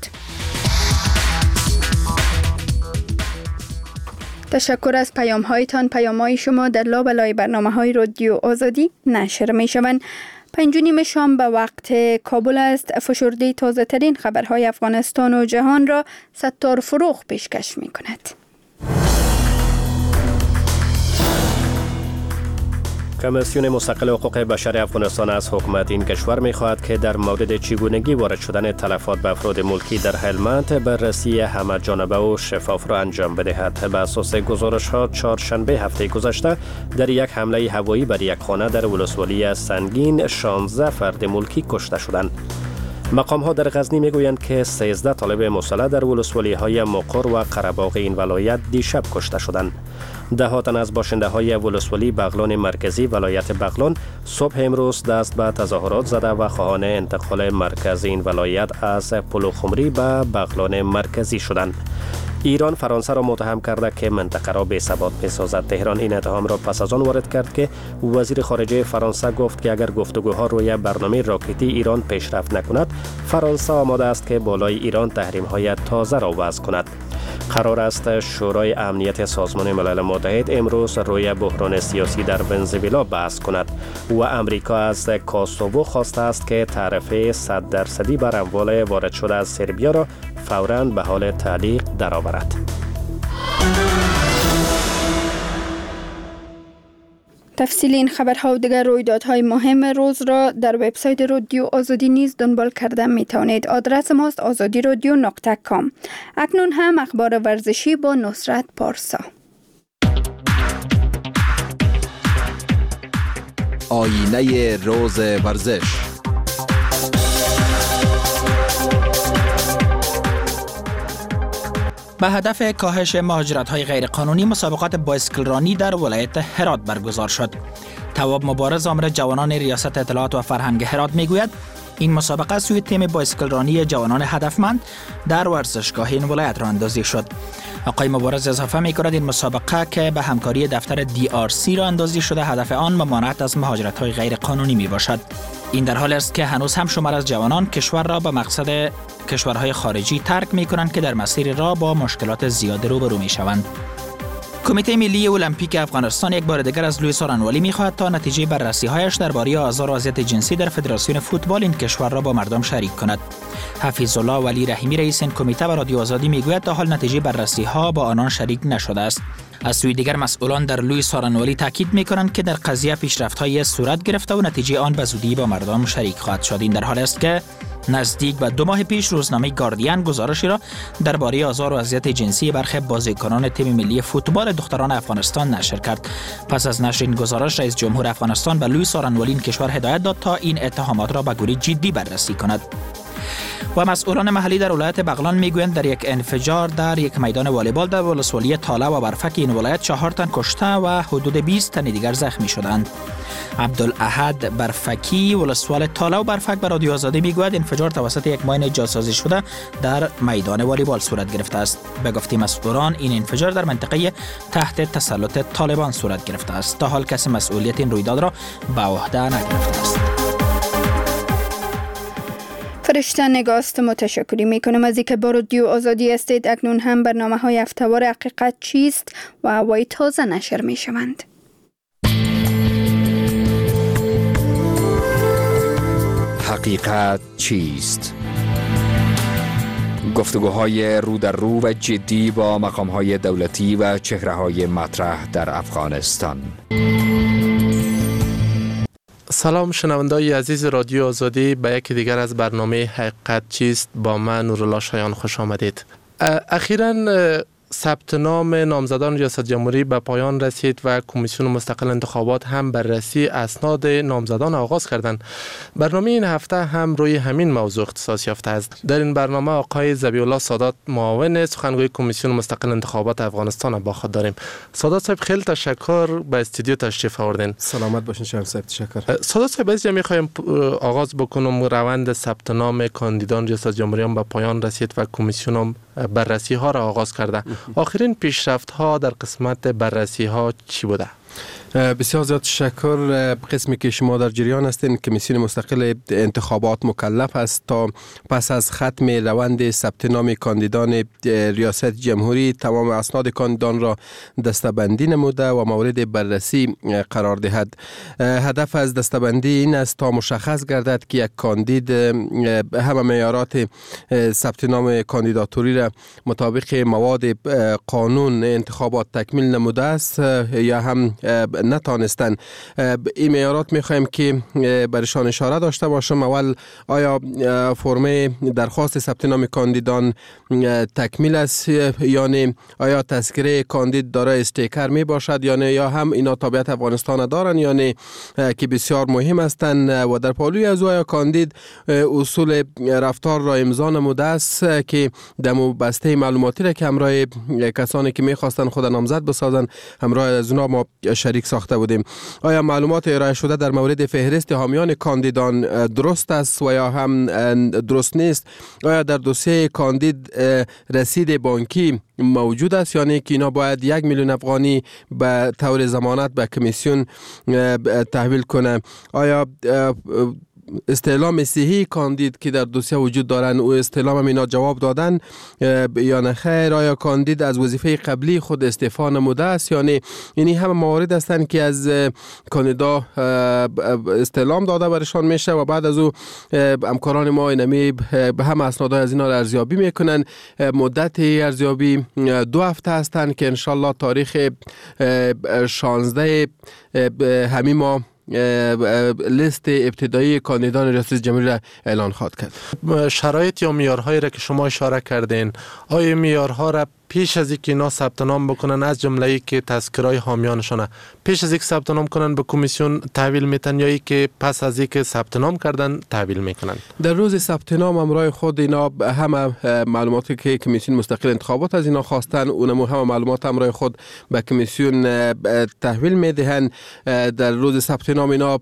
تشکر از پیام هایتان. پیام های شما در لابلای برنامه های رادیو آزادی نشر می شوند. 5:30 شام به وقت کابل است. فشرده تازه ترین خبرهای افغانستان و جهان را ستار فروغ پیشکش می کند. کمیسیون مستقل حقوق بشر افغانستان از حکومت این کشور می‌خواهد که در مورد چگونگی وارد شدن تلفات به افراد ملکی در هلمند بررسی همه جانبه و شفاف را انجام بدهد. بر اساس گزارش‌ها چهارشنبه هفته گذشته در یک حمله هوایی بر یک خانه در ولسوالی سنگین 16 فرد ملکی کشته شدند. مقام‌ها در غزنی میگویند که 13 طالب مسلح در ولسوالی‌های مقر و قره‌باغ این ولایت دیشب کشته شدند. ده تن از باشنده‌های ولسوالی بغلان مرکزی ولایت بغلان صبح امروز دست به تظاهرات زده و خواهان انتقال مرکز این ولایت از پلوخمری به بغلان مرکزی شدند. ایران فرانسه را متهم کرده که منطقه را بی‌ثبات می‌سازد. تهران این اتهام را پس از آن وارد کرد که وزیر خارجه فرانسه گفت که اگر گفتگوها روی برنامه راکتی ایران پیشرفت نکند، فرانسه آماده است که بالای ایران تحریم‌های تازه را وضع کند. قرار است شورای امنیت سازمان ملل متحد امروز روی بحران سیاسی در ونزوئلا بحث کند و امریکا از کوسوو خواسته است که تعرفه 100% بر اموال وارد شده از سربیا را فوراً به حال تعلیق درآورد. تفصیل این خبرها و دیگر رویدادهای مهم روز را در وبسایت رادیو آزادی نیز دنبال کرده می توانید. آدرس ماست azadiradyo.com. اکنون هم اخبار ورزشی با نصرت پارسا. آینه روز ورزش. به هدف کاهش مهاجرت‌های غیرقانونی مسابقات بایسکل رانی در ولایت هرات برگزار شد. تواب مبارز آمر جوانان ریاست اطلاعات و فرهنگ هرات میگوید این مسابقه سوی تیم بایسکل رانی جوانان هدفمند در ورزشگاه این ولایت راندازی شد. آقای مبارز اضافه می‌کند این مسابقه که به همکاری دفتر DRC راندازی شده هدف آن ممانعت از مهاجرت‌های غیرقانونی میباشد. این در حالی است که هنوز هم شمار از جوانان کشور را به مقصد کشورهای خارجی ترک می‌کنند که در مسیر راه با مشکلات زیاد روبرو می‌شوند. کمیته ملی المپیک افغانستان یک بار دیگر از لوئیس آرانوالی می‌خواهد تا نتیجه بررسی‌هایش درباره آزار و اذیت جنسی در فدراسیون فوتبال این کشور را با مردم شریک کند. حفیظ الله ولی رحیمی رئیس این کمیته به رادیو آزادی میگوید تا حال نتیجه بررسی‌ها با آنان شریک نشده است. از سوی دیگر مسئولان در لوئیس آرانوالی تاکید می‌کنند که در قضیه پیشرفت‌های صورت گرفته و نتیجه آن به زودی با مردم شریک خواهد شد. این در حالی است که نزدیک به 2 ماه پیش روزنامه گاردین گزارشی را درباره آزار و اذیت جنسی برخی بازیکنان تیم ملی فوتبال دختران افغانستان نشر کرد. پس از نشر این گزارش رئیس جمهور افغانستان به لوئیس آرانوالی کشور هدایت داد تا این اتهامات را به گونه جدی بررسی کند. و مسئولان محلی در ولایت بغلان میگویند در یک انفجار در یک میدان والیبال در ولسوالی تاله و برفک این ولایت 4 تن کشته و حدود 20 تن دیگر زخمی شدند. عبدالاحد برفکی ولسوال تاله و برفک به رادیو آزادی میگوید انفجار توسط یک ماین جاسازی شده در میدان والیبال صورت گرفته است. به گفته مسئولان این انفجار در منطقه تحت تسلط طالبان صورت گرفته است. تا حال کسی مسئولیت این رویداد را به عهده نگرفته است. فرشته نگاست متشکری میکنم از اینکه با رادیو آزادی هستید. اکنون هم برنامه‌های هفته‌وار حقیقت چیست و هوای تازه نشر میشوند. حقیقت چیست؟ گفتگوهای رو در رو و جدی با مقام‌های دولتی و چهره‌های مطرح در افغانستان. سلام شنونده‌های عزیز رادیو آزادی، به یکی دیگر از برنامه حقیقت چیست با من نورالله شایان خوش آمدید. اخیراً ثبت نام نامزدان ریاست جمهوری به پایان رسید و کمیسیون مستقل انتخابات هم بررسی اسناد نامزدان آغاز کردند. برنامه این هفته هم روی همین موضوع اختصاص یافته است. در این برنامه آقای ذبیح الله سادات معاون سخنگوی کمیسیون مستقل انتخابات افغانستان با خود داریم. سادات صاحب خیلی تشکر به استودیو تشریف آوردین. سلامت باشین شهر صاحب. تشکر. سادات صاحب از جمعی خواهیم آغاز بکنم. روند ثبت نام کاندیدان ریاست جمهوری هم به پایان رسید و کمیسیون هم بررسی ها را آغاز کرده. آخرین پیشرفت ها در قسمت بررسی ها چی بوده؟ بسیار زیاد تشکر. قسمی که شما در جریان هستین، کمیسیون مستقل انتخابات مکلف است تا پس از ختم روند ثبت نام کاندیدان ریاست جمهوری تمام اسناد کاندیدان را دسته‌بندی نموده و مورد بررسی قرار دهد. هدف از دسته‌بندی این است تا مشخص گردد که یک کاندید همه معیارات ثبت نام کاندیداتوری را مطابق مواد قانون انتخابات تکمیل نموده است یا هم نتانستن. این معیارات میخوایم که برشان اشاره داشته باشم. اول آیا فرم درخواست ثبت نام کاندیدان تکمیل است یا نه؟ آیا تذکره کاندید دارای استیکر می باشد یا نه؟ یا هم اینا تابعیت افغانستان دارن یا نه که بسیار مهم هستند. و در پالوی از آیا کاندید اصول رفتار را امضا نموده است که دمو بسته معلوماتی را که همراه کسانی که میخواستن خود نامزد بسازن همراه از اونا ما شریک ساخته بودیم. آیا معلومات ارائه شده در مورد فهرست حامیان کاندیدان درست است و یا هم درست نیست؟ آیا در دوسیه کاندید رسید بانکی موجود است یا نه که اینا باید 1 میلیون افغانی به طور ضمانت به کمیسیون تحویل کنه؟ آیا استعلام صحی کاندید که در دوسیه وجود دارن او استعلام هم اینا جواب دادن یا نه خیر؟ آیا کاندید از وظیفه قبلی خود استعفا نموده است یا نه؟ یعنی همه موارد هستند که از کاندیدا استعلام داده برشان میشه و بعد از او همکاران ما اینمی به هم اسناد از اینا ارزیابی میکنن. مدت ارزیابی 2 هفته هستند که انشالله تاریخ 16 همین ماه لیست ابتدایی کاندیدان ریاست جمهوری را اعلان خواهد کرد. شرایط یا معیارهایی را که شما اشاره کردین، آیا معیارها را پیش از اینکه اینا ثبت نام بکنن از جمله که تذکرهای حامیانشونه پیش از اینکه ثبت نام کنن به کمیسیون تحویل میتن یا که پس از اینکه ثبت نام کردن تحویل میکنن؟ در روز ثبت نام همراه خود اینا همه معلوماتی که کمیسیون مستقل انتخابات از اینا خواستن اونم همه معلومات همراه خود به کمیسیون تحویل میدهن. در روز ثبت نام اینا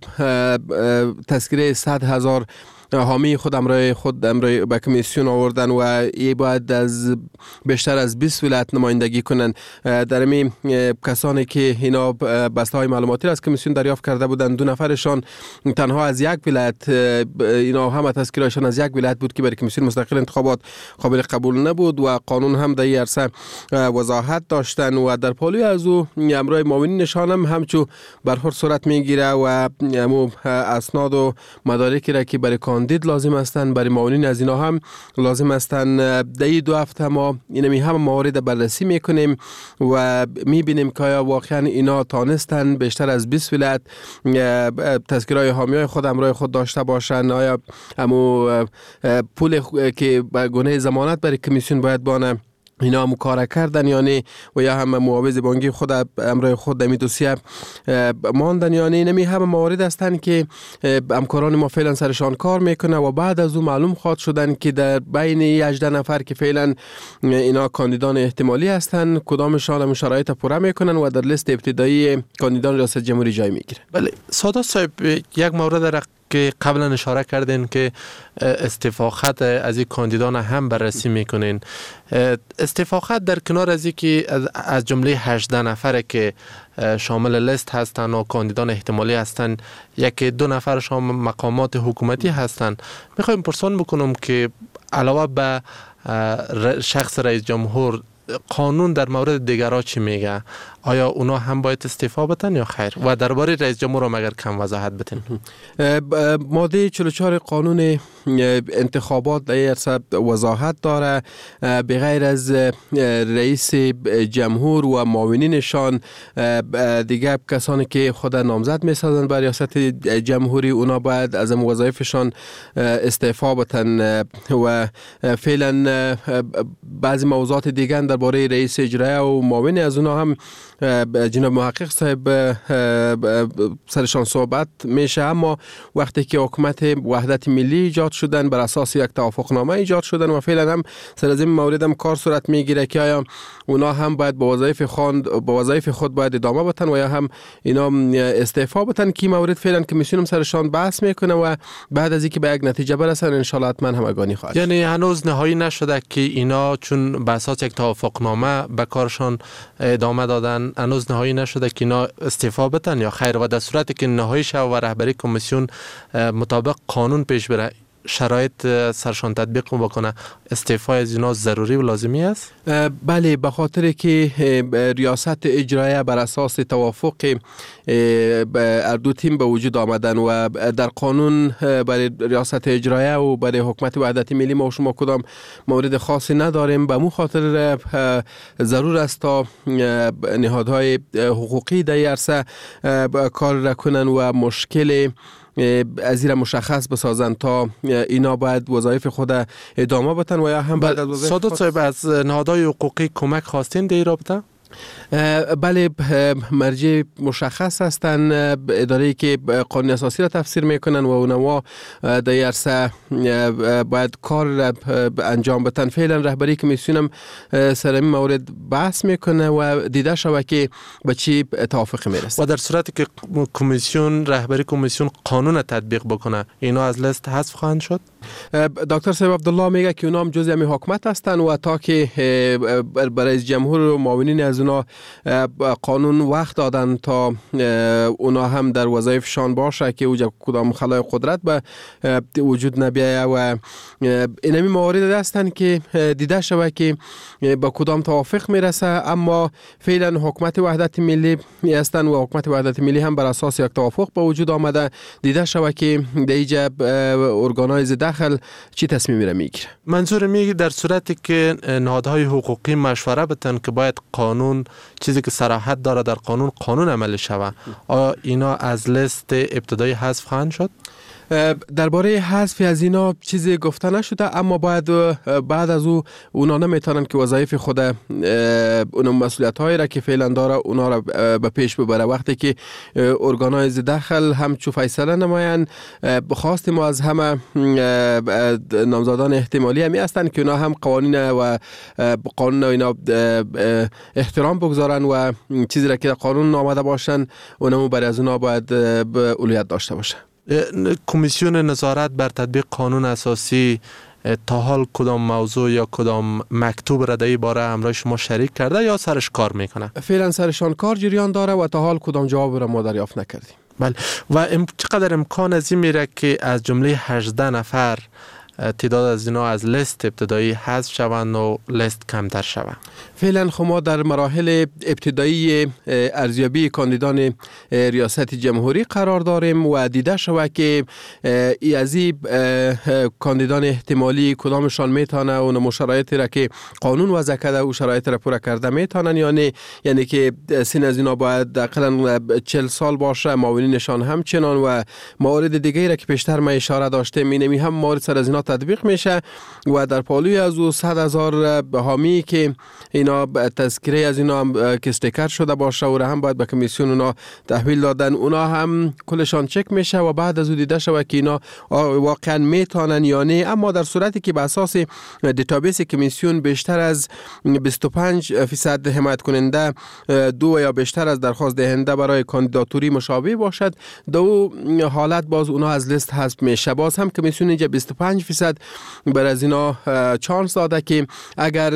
تذکره 100,000 حامی خود امرای به کمیسیون آوردن و ای باید از بیشتر از 20 ولایت نمایندگی کنن. در این کسانی که اینا بسته های معلوماتی از کمیسیون دریافت کرده بودن 2 نفرشان تنها از یک ولایت، اینا همه تذکرهشان از یک ولایت بود که برای کمیسیون مستقل انتخابات قابل قبول نبود و قانون هم در این عرصه وضاحت داشتن و در پالوی از او امرای معاونینشان هم همچو برخورد صورت میگیره و اسناد و مدارکی را که برای کاندید لازم هستند برای معاونین از اینا هم لازم هستند. در این 2 هفته ما اینمی هم موارد بررسی میکنیم و میبینیم که آیا واقعا اینا تانستن بیشتر از 20 ولایت تذکرهای حامیای خود همراه خود داشته باشن. آیا همو پول که به گونه ضمانت برای کمیسیون باید بانه اینا هم کار کردن یا نه و یا هم معاوض بانکی خود امرای خود در دوسیه ماندن یا نه. نمی همه موارد هستند که همکاران ما فعلا سرشان کار میکنه و بعد از او معلوم خواهد شدن که در بین 18 نفر که فعلا اینا کاندیدان احتمالی هستند کدامشان هم شرایط پوره میکنن و در لیست ابتدایی کاندیدان ریاست جمهوری جای میگیره. بله سادات صاحب، یک مورد را که قبلا اشاره کردین که استعفا خط از این کاندیدان هم بررسی میکنین. استعفا خط در کنار از اینکه از جمله 18 نفره که شامل لیست هستن و کاندیدان احتمالی هستن، 1-2 نفرشان مقامات حکومتی هستن، میخوایم پرسان بکنم که علاوه به شخص رئیس جمهور قانون در مورد دیگرها چی میگه؟ آیا اونا هم باید استعفا بدن یا خیر؟ و درباره رئیس جمهور هم اگر کم وضاحت بدین. ماده 44 قانون انتخابات در عرصه وضاحت داره بغیر از رئیس جمهور و معاونینشان دیگه کسانی که خود نامزد میسازن برای ریاست جمهوری اونا باید از وظایفشان استعفا بدن و فعلا بعضی موضوعات دیگه در درباره رئیس اجرایی و معاون از اونها هم جناب محقق صاحب سرشان صحبت میشه. اما وقتی که حکومت وحدت ملی ایجاد شدن بر اساس یک توافقنامه ایجاد شدن و فعلا هم سر از این مورد هم کار صورت میگیره که آیا اونا هم باید با وظایف خود باید ادامه بدن و یا هم اینا استعفا بدن که مورد فعلا کمیسیون سرشان بحث میکنه و بعد از اینکه به یک نتیجه برسن ان شاء الله حتما همگانی خواهد. یعنی هنوز نهایی نشده که اینا چون به اساس یک توافقنامه به کارشان ادامه دادن، هنوز نهایی نشده که اینا استعفا بدن یا خیر؟ و در صورتی که نهایی شود و رهبری کمیسیون مطابق قانون پیش بره، شرایط سرشان تطبیق بکنه، استعفای از اینا ضروری و لازمی است؟ بله، به خاطر که ریاست اجرایی بر اساس توافق دو تیم به وجود آمدن و در قانون برای ریاست اجرایی و برای حکومت وحدت ملی ما و شما کدام مورد خاصی نداریم. به مو خاطر ضرور است تا نهادهای حقوقی در عرصه کار کنن و مشکل از این مشخص بسازن تا اینا باید وظایف خود ادامه بدن و یا هم بعد از وظایف سادات صاحب از نهادهای حقوقی کمک خواستین در این رابطه؟ بله، مرجع مشخص هستند، اداره‌ای که قانون اساسی را تفسیر میکنن و اونها در عرصه باید کار انجام بدن. فعلا رهبری کمیسیون هم سر این مورد بحث میکنه و دیده شود که به چی توافقی میرسه. و در صورتی که رهبری کمیسیون قانون تطبیق بکنه، اینا از لیست حذف خواهند شد؟ دکتر صاحب عبدالله میگه که اونا هم جزء همین حکومت هستند و تا که برای جمهور و معاونین از اونا قانون وقت دادن تا اونا هم در وظایفشان باشه که اوجا کدام خلای قدرت به وجود نبیایه و اینمی موارد هستند که دیده شود که با کدام توافق میرسه. اما فعلا حکومت وحدت ملی هستند و حکومت وحدت ملی هم بر اساس یک توافق به وجود آمده. دیده شود که در اینجا ارگانهای داخل چی تصمیمی را میگیره. منظور میگه در صورتی که نهادهای حقوقی مشوره بدن که باید قانون، چیزی که صراحت داره در قانون عمل شود، آیا اینا از لیست ابتدایی حذف خواهند شد؟ درباره حذف از اینا چیزی گفته نشده، اما بعد از اونا نمیتونن که وظایف خود اون مسئولیت‌هایی را که فعلا داره اونا را به پیش ببره. وقتی که ارگان‌های داخل هم چو فیصله نماین، خواست ما از همه نامزدان احتمالی همی هستند که اونا هم قانون اینا احترام بگذارن و چیزی را که قانون آمده باشن اونمو برای از اونا باید اولویت داشته باشه. کمیسیون نظارت بر تطبیق قانون اساسی تا حال کدام موضوع یا کدام مکتوب را در این باره همراه شما شریک کرده یا سرش کار میکنه؟ فعلا سرشان کار جریان داره و تا حال کدام جواب را ما دریافت نکردیم. بله. و چقدر امکان از این میره که از جمله 18 نفر تعداد از اینا از لیست ابتدایی حذف شوند و لیست کمتر شوند؟ فعلا ما در مراحل ابتدایی ارزیابی کاندیدان ریاست جمهوری قرار داریم و دیده شود که از این کاندیدان احتمالی کدامشان میتونه اون شرایطی را که قانون وضع کرده او شرایط را پورا کرده میتونن یا نه. یعنی که سن از اینا باید دقیقاً 40 سال باشه، معاونینشان همچنان و موارد دیگه را که پیشتر ما اشاره داشتیم اینمی هم موارد سر از اینا تطبیق میشه و در پالوی از او 100,000 حامی که اینا تذکره از اینا هم که استیکر شده باشه و هم باید به کمیسیون اونا تحویل دادن، اونا هم کلشان چک میشه و بعد از او دیده شود که اینا واقعا میتونن یا نه. اما در صورتی که به اساس دیتابیس کمیسیون بیشتر از 25% حمایت کننده دو یا بیشتر از درخواست دهنده برای کاندیداتوری مشابه باشد، دو حالت باز اونا از لیست حذف میشه. باز هم کمیسیون اینجا 25% بر از اینا چانس داده که اگر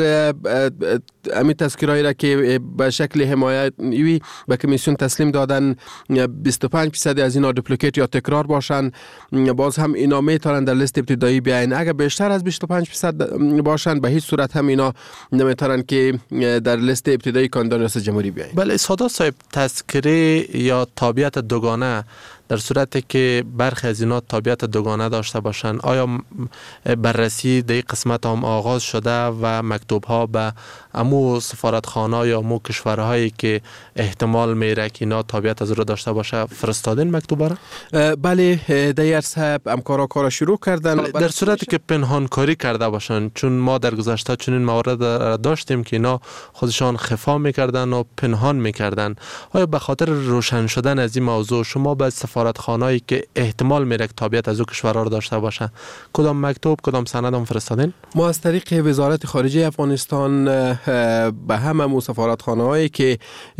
امی تذکرهایی را که به شکل حمایتی به کمیسیون تسلیم دادن 25% از اینا دوپلیکیت یا تکرار باشن، باز هم اینا میتونن در لیست ابتدایی بیاین. اگر بیشتر از 25% باشن به هیچ صورت هم اینا نمیتونن که در لیست ابتدایی کاندیدان ریاست جمهوری بیاین. بله سادات صاحب، تذکره یا تابعیت دوگانه در صورتی که برخی از اینا تابعیت دوگانه داشته باشند، آیا بررسی در قسمت هم آغاز شده و مکتوب ها به امو سفارتخانه یا امو کشورهایی که احتمال میره که اینا تابعیت از رو داشته باشه فرستادین مکتوب را؟ بله، در عرصه همکارا کار شروع کردن. در صورتی که پنهانکاری کرده باشن، چون ما در گذشته چنین موارد داشتیم که اینا خودشان خفا میکردن و پنهان میکردن، آیا به خاطر روشن شدن از این موضوع شما به سفارتخانه‌ای که احتمال میره که تابعیت از او کشورها رو داشته باشه کدام مکتوب کدام سند هم فرستادین؟ ما از طریق وزارت خارجه افغانستان به همه سفارتخانه‌هایی که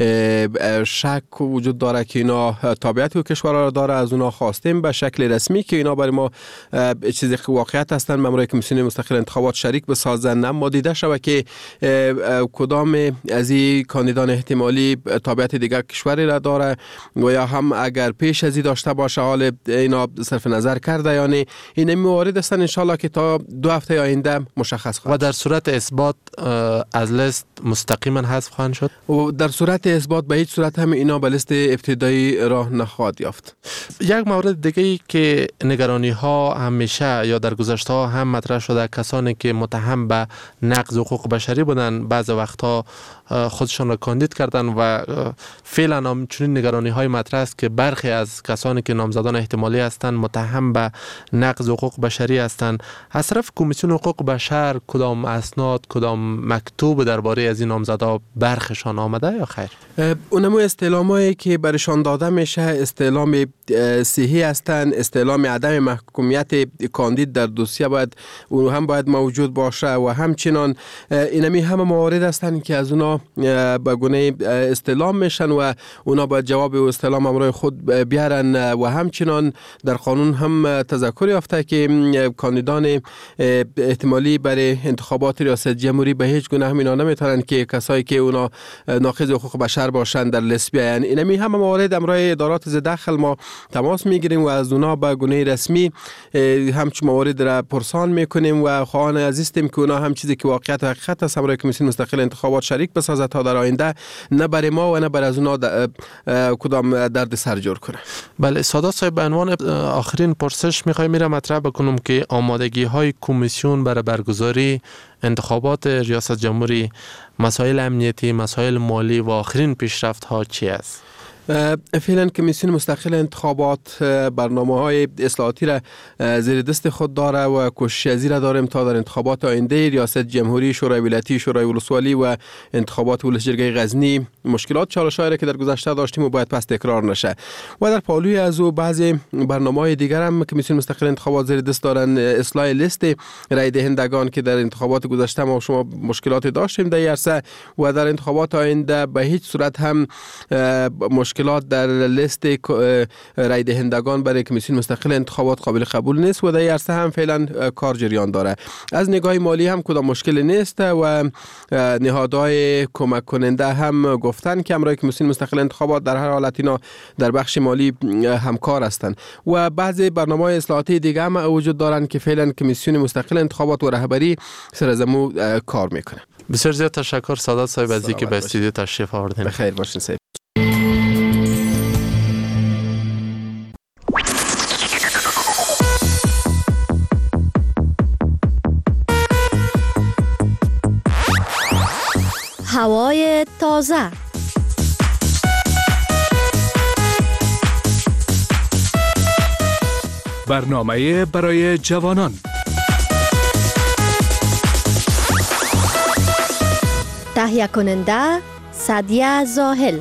شک وجود داره که اینا تابعیت او کشورها رو داره از اونا خواستیم به شکل رسمی که اینا برای ما چیزی که واقعیت هستن مامورای کمیسیون مستقل انتخابات شریک بسازن، اما دیده شود که کدام از این کاندیدان احتمالی تابعیت دیگر کشوری را داره و یا هم اگر پیش از این داشته باشه حال اینا صرف نظر کرده یا نه. این موارد هستن ان شاء الله که تا 2 هفته آینده مشخص خواهد. و در صورت اثبات از لیست مستقیما حذف خواهند شد؟ و در صورت اثبات به هیچ صورت هم اینا به لیست ابتدایی راه نخواهد یافت. یک مورد دیگه ای که نگرانی ها همیشه یا در گذشته ها هم مطرح شده، کسانی که متهم به نقض حقوق بشری بودن بعض وقتها خودشان را کاندید کردن و فعلا هم چنین نگرانی های مطرح است که برخی از کسانی که نامزدان احتمالی هستند متهم به نقض حقوق بشری هستند. از طرف کمیسیون حقوق بشر کدام اسناد کدام مکتوب درباره از این نامزدا برخشان آمده یا خیر؟ اونمو استعلامایی که برشان داده میشه استعلام صحیح هستند، استعلام عدم محکومیت کاندید در دوسیه باید اون هم باید موجود باشه و همچنان اینمی همه موارد هستند که از اونا به گونه استعلام میشن و اونا باید جواب استعلام امرای خود بیارن و همچنان در قانون هم تذکر یافته که کاندیدان احتمالی برای انتخابات ریاست جمهوری به هیچ گونه همینا نمیتونن که کسایی که اونا ناقض حقوق بشر باشن در لیست بیاین. اینمی همه موارد امرای ادارات داخل ما تماس میگیریم و از اونا به گونه رسمی همچون موارد را پرسان میکنیم و خواهان عزیزیم که اونا هم چیزی که واقعیت و حقیقت است امرای کمیسیون مستقل انتخابات شریک بسازه تا در آینده نه برای ما و نه برای از اونا کدام درد سر جور کنه. بله سادات صاحب، به عنوان آخرین پرسش میخوایم میرم مطرح بکنم که آمادگی های کمیسیون برای برگزاری انتخابات ریاست جمهوری، مسائل امنیتی، مسائل مالی و آخرین پیشرفت ها چی است؟ فعلا کمیسیون مستقل انتخابات برنامه‌های اصلاحاتی را زیر دست خود داره و کوشش ازی را داریم تا در انتخابات آینده ریاست جمهوری، شورای ولایتی، شورای ولسوالی و انتخابات ولس جرگه غزنی مشکلات چالش‌هایی که در گذشته داشتیم و باید پس تکرار نشه. و در پالوی از او بعضی برنامه‌های دیگر هم کمیسیون مستقل انتخابات زیر دست دارن، اصلاح لیست رای دهندگان که در انتخابات گذشته ما شما مشکلات داشتیم در عرصه و در انتخابات آینده به هیچ صورت هم مشکلات در لیست رای دهندگان برای کمیسیون مستقل انتخابات قابل قبول نیست و در عرصه هم فعلا کار جریان داره. از نگاه مالی هم کدام مشکل نیست و نهادهای کمک کننده هم گفتن که امرای کمیسیون مستقل انتخابات در هر حالت اینا در بخش مالی همکار هستند و بعضی برنامه‌های اصلاحاتی دیگه هم وجود دارن که فعلا کمیسیون مستقل انتخابات و رهبری سر از مو کار میکنه. بسیار زیاد تشکر سادات صاحب از اینکه به استودیو تشریف آوردین. بخیر باشین صاحب. هوای تازه. برنامه برای جوانان. تهیه کننده سعدیه زاهل.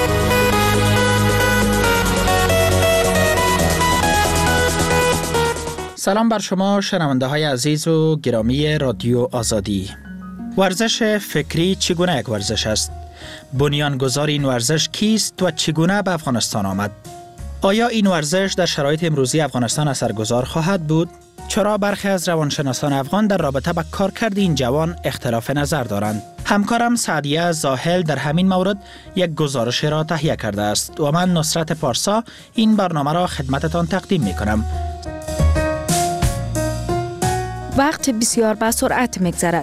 سلام بر شما شنونده های عزیز و گرامی رادیو آزادی. ورزش فکری چگونه یک ورزش است؟ بنیانگذار این ورزش کیست و چگونه به افغانستان آمد؟ آیا این ورزش در شرایط امروزی افغانستان اثرگذار خواهد بود؟ چرا برخی از روانشناسان افغان در رابطه با کارکرد این جوان اختلاف نظر دارند؟ همکارم سعدیه زاهل در همین مورد یک گزارش را تهیه کرده است و من نصرت پارسا این برنامه را خدمتتان تقدیم می کنم. وقت بسیار به سرعت می‌گذرد.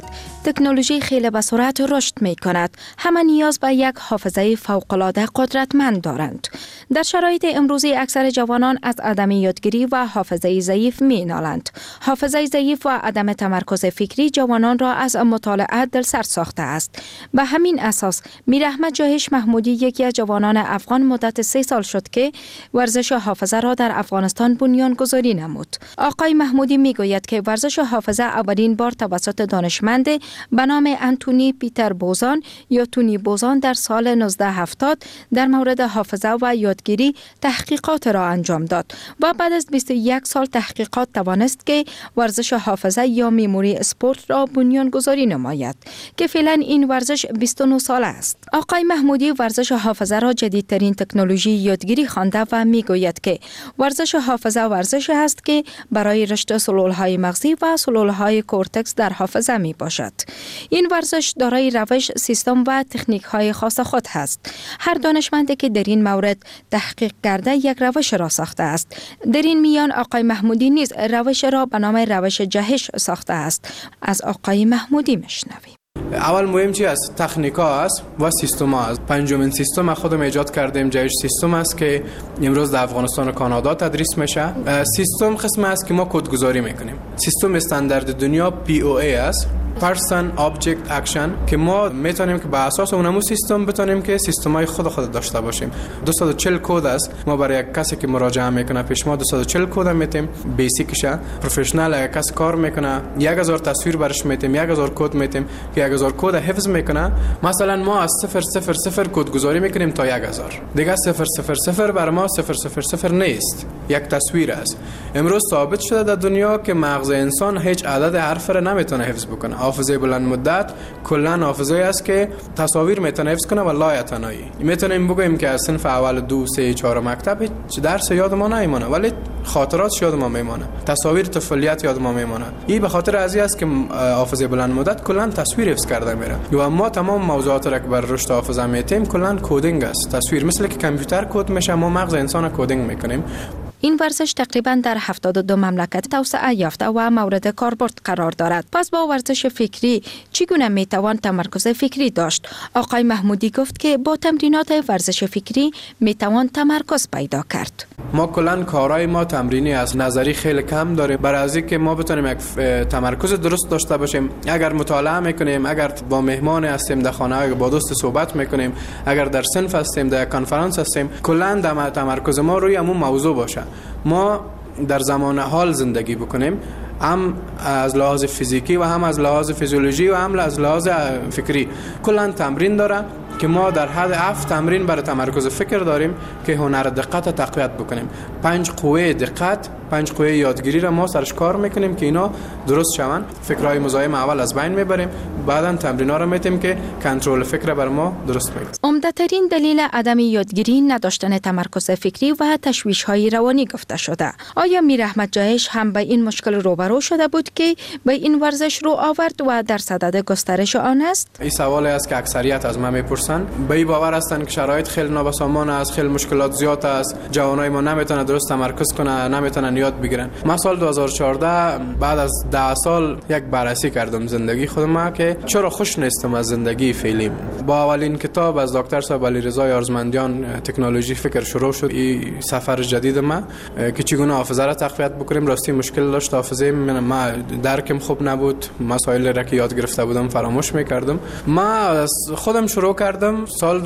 تکنولوژی خیلی به سرعت رشد می کند. همه نیاز به یک حافظه فوق‌العاده قدرتمند دارند. در شرایط امروزی اکثر جوانان از عدم یادگیری و حافظه ضعیف می نالند. حافظه ضعیف و عدم تمرکز فکری جوانان را از مطالعه دلسرد ساخته است. به همین اساس میر احمد جاهش محمودی یکی از جوانان افغان مدت 3 سال شد که ورزش حافظه را در افغانستان بنیانگذاری نمود. آقای محمودی می گوید که ورزش حافظه اولین بار توسط دانشمند به نام انتونی پیتر بوزان یا تونی بوزان در سال 1970 در مورد حافظه و یادگیری تحقیقات را انجام داد و بعد از 21 سال تحقیقات توانست که ورزش حافظه یا میموری اسپورت را بنیانگذاری نماید که فعلا این ورزش 29 سال است. آقای محمودی ورزش حافظه را جدیدترین تکنولوژی یادگیری خوانده و میگوید که ورزش حافظه ورزشی است که برای رشد سلولهای مغزی و سلولهای کورتکس در حافظه می باشد. این ورزش دارای روش، سیستم و تکنیک های خاص خود هست. هر دانشمندی که در این مورد تحقیق کرده یک روش را ساخته است. در این میان آقای محمودی نیز روش را به نام روش جهش ساخته است. از آقای محمودی میشنویم. اول مهم چی است؟ تکنیکا است و سیستم ها است. پنجمین سیستم خودم ایجاد کردیم، جهش سیستم است که امروز در افغانستان و کانادا تدریس میشه. سیستم قسم است که ما کدگذاری میکنیم. سیستم استاندارد دنیا POA است، Person Object Action، که ما میتونیم که به اساس اونمو سیستم بتونیم که سیستمای خود داشته باشیم. 240 کد است. ما برای یک کسی که مراجعه میکنه پیش ما 240 کد میتیم، بیسیکشه. پروفشنال اگه کسی کار میکنه 1000 تصویر برش میتیم، 1000 کد میتیم که 1000 کد حفظ میکنه. مثلا ما از 000 کدگذاری میکنیم تا 1000. دیگه 000 بر ما 000 نیست، یک تصویر است. امروز ثابت شده در دنیا که مغز انسان هیچ عدد حرف را نمیتونه حفظ بکنه. حافظه بلند مدت کلا حافظه است که تصاویر میتونه حفظ کنه و لایتنایی. میتونیم بگوییم که از صنف اول 2 3 4 مکتب هیچ درس یاد ما نمیمونه ولی خاطرات یاد ما میمونه، تصاویر طفولیت یاد ما میمونه. این به خاطر ازی است که حافظه بلند مدت کلا تصویر حفظ کرده میره و ما تمام موضوعات را که بر رشد حافظه میتیم کلا کدینگ است. تصویر مثل که کامپیوتر کد میشه، ما مغز انسان کدینگ میکنیم. این ورزش تقریبا در 72 مملکت توسعه یافته و مورد کاربرد قرار دارد. پس با ورزش فکری چگونه میتوان تمرکز فکری داشت؟ آقای محمودی گفت که با تمرینات ورزش فکری میتوان تمرکز پیدا کرد. ما کلا کارهای ما تمرینی از نظری خیلی کم داریم. برای از اینکه ما بتونیم یک تمرکز درست داشته باشیم، اگر مطالعه میکنیم، اگر با مهمان هستیم در خانه، اگر با دوست صحبت میکنیم، اگر در صنف هستیم، در کنفرانس هستیم، کلا تمرکز ما روی همون موضوع باشه. ما در زمان حال زندگی بکنیم، هم از لحاظ فیزیکی و هم از لحاظ فیزیولوژی و هم از لحاظ فکری. کلا تمرین داره که ما در حد 7 تمرین برای تمرکز فکر داریم که هنر دقت تقویت بکنیم. 5 قوه دقت، 5 قوه یادگیری را ما سرش کار میکنیم که اینا درست شون. فکرهای مزاحم اول از بین میبریم، بعداً تمرینا را میتیم که کنترل فکر بر ما درست میکنه. عمده‌ترین دلیل عدم یادگیری نداشتن تمرکز فکری و تشویش‌های روانی گفته شده. آیا میر احمد جاهش هم به این مشکل روبرو شده بود که به این ورزش رو آورد و در صدد گسترش آن است؟ این سوالی است که اکثریت از من میپرسن. به این باور هستند که شرایط خیلی نابسامان است، خیلی مشکلات زیاد است، جوانای ما نمیتونن درست تمرکز کنن، نمیتونن یاد بگیرن. من سال 2014 بعد از 10 سال یک بررسی کردم زندگی خودم که چرا خوش نیستم از زندگی فعلی. با اولین کتاب از دکتر صاحب علیرضا یارزمندیان تکنولوژی فکر شروع شد. این سفر جدید ما که چگونه حافظه را تقویت بکنیم. راستی مشکل داشت حافظه ما، درکم خوب نبود، مسائل را که یاد گرفته بودم فراموش میکردم. ما از خودم شروع کردم. سال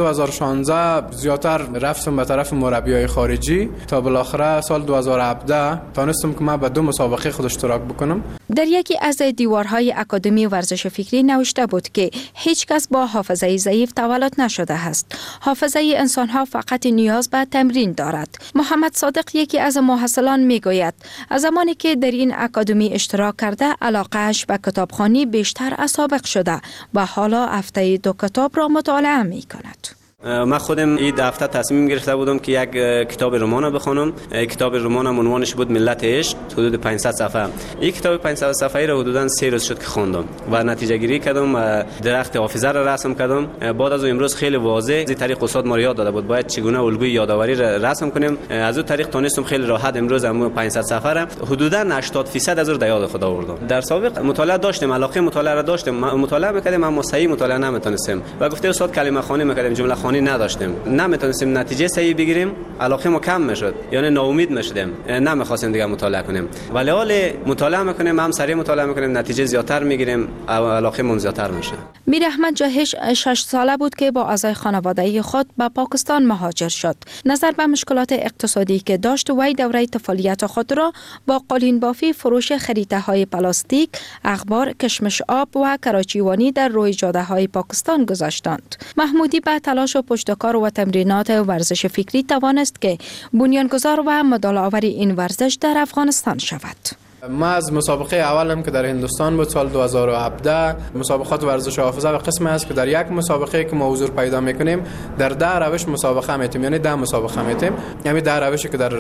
2016 زیادتر رفتم به طرف مربیای خارجی تا بالاخره سال 2017 تونستم که ما به 2 مسابقه خود اشتراک بکنم. در یکی از دیوارهای اکادمی ورزش فکری نوشته بود که هیچ کس با حافظه ضعیف تولد نشده است. حافظه انسان‌ها فقط نیاز به تمرین دارد. محمد صادق یکی از محصلان میگوید از زمانی که در این اکادمی اشتراک کرده علاقه‌اش به کتابخوانی بیشتر از سابق شده و حالا هفته 2 کتاب را مطالعه می‌کند. من خودم این دفعه تصمیم گرفته بودم که یک کتاب رمان بخونم. کتاب رمانم عنوانش بود ملت عشق، حدود 500 صفحه. این کتاب 500 صفحه‌ای را حدوداً 3 روز شد که خوندم و نتیجه گیری کردم. درخت حافظه را رسم کردم. بعد از امروز خیلی واضح از طریق استاد ما یاد داده بود باید چگونه الگوی یادآوری را رسم کنیم. از اون طریق تونستم خیلی راحت امروز هم 500 صفحه را حدوداً 80% از اون یاد خود آوردم. در سابق مطالعه داشتم، علاقه مطالعه را داشتم، مطالعه می‌کردم اما صحیح مطالعه نمی‌تونستم و گفته استاد کلمه خوانی می‌کردم، جمله خوانی نداشتم، نمی‌تونستیم نتیجه صحیح بگیریم، علاقه ما کم می‌شد، یعنی ناامید می‌شدیم، نمی‌خواستیم دیگه مطالعه کنیم. ولی حال مطالعه می‌کنیم، هم سریع مطالعه می‌کنیم، نتیجه زیاتر می‌گیریم، علاقه من زیاتر میشه. میر احمد جاهش 6 ساله بود که با اعضای خانوادگی خود به پاکستان مهاجر شد. نظر به مشکلات اقتصادی که داشت، وی دوره طفولیت خود را با قالین بافی، فروش خریطه‌های پلاستیک، اخبار، کشمش آب و کراچیوانی در روی جاده‌های پاکستان گذاشتند. محمودی به تلاش و پشتکار و تمرینات ورزش فکری توانست که بنیانگذار و مدال آور این ورزش در افغانستان شود. ما از مسابقه اولم که در هندوستان بود سال 2017 مسابقات ورزش حافظه و قسم است که در یک مسابقه که ما حضور پیدا میکنیم در 10 روش مسابقه میتیم، یعنی 10 مسابقه میتیم، یعنی 10 روشی که در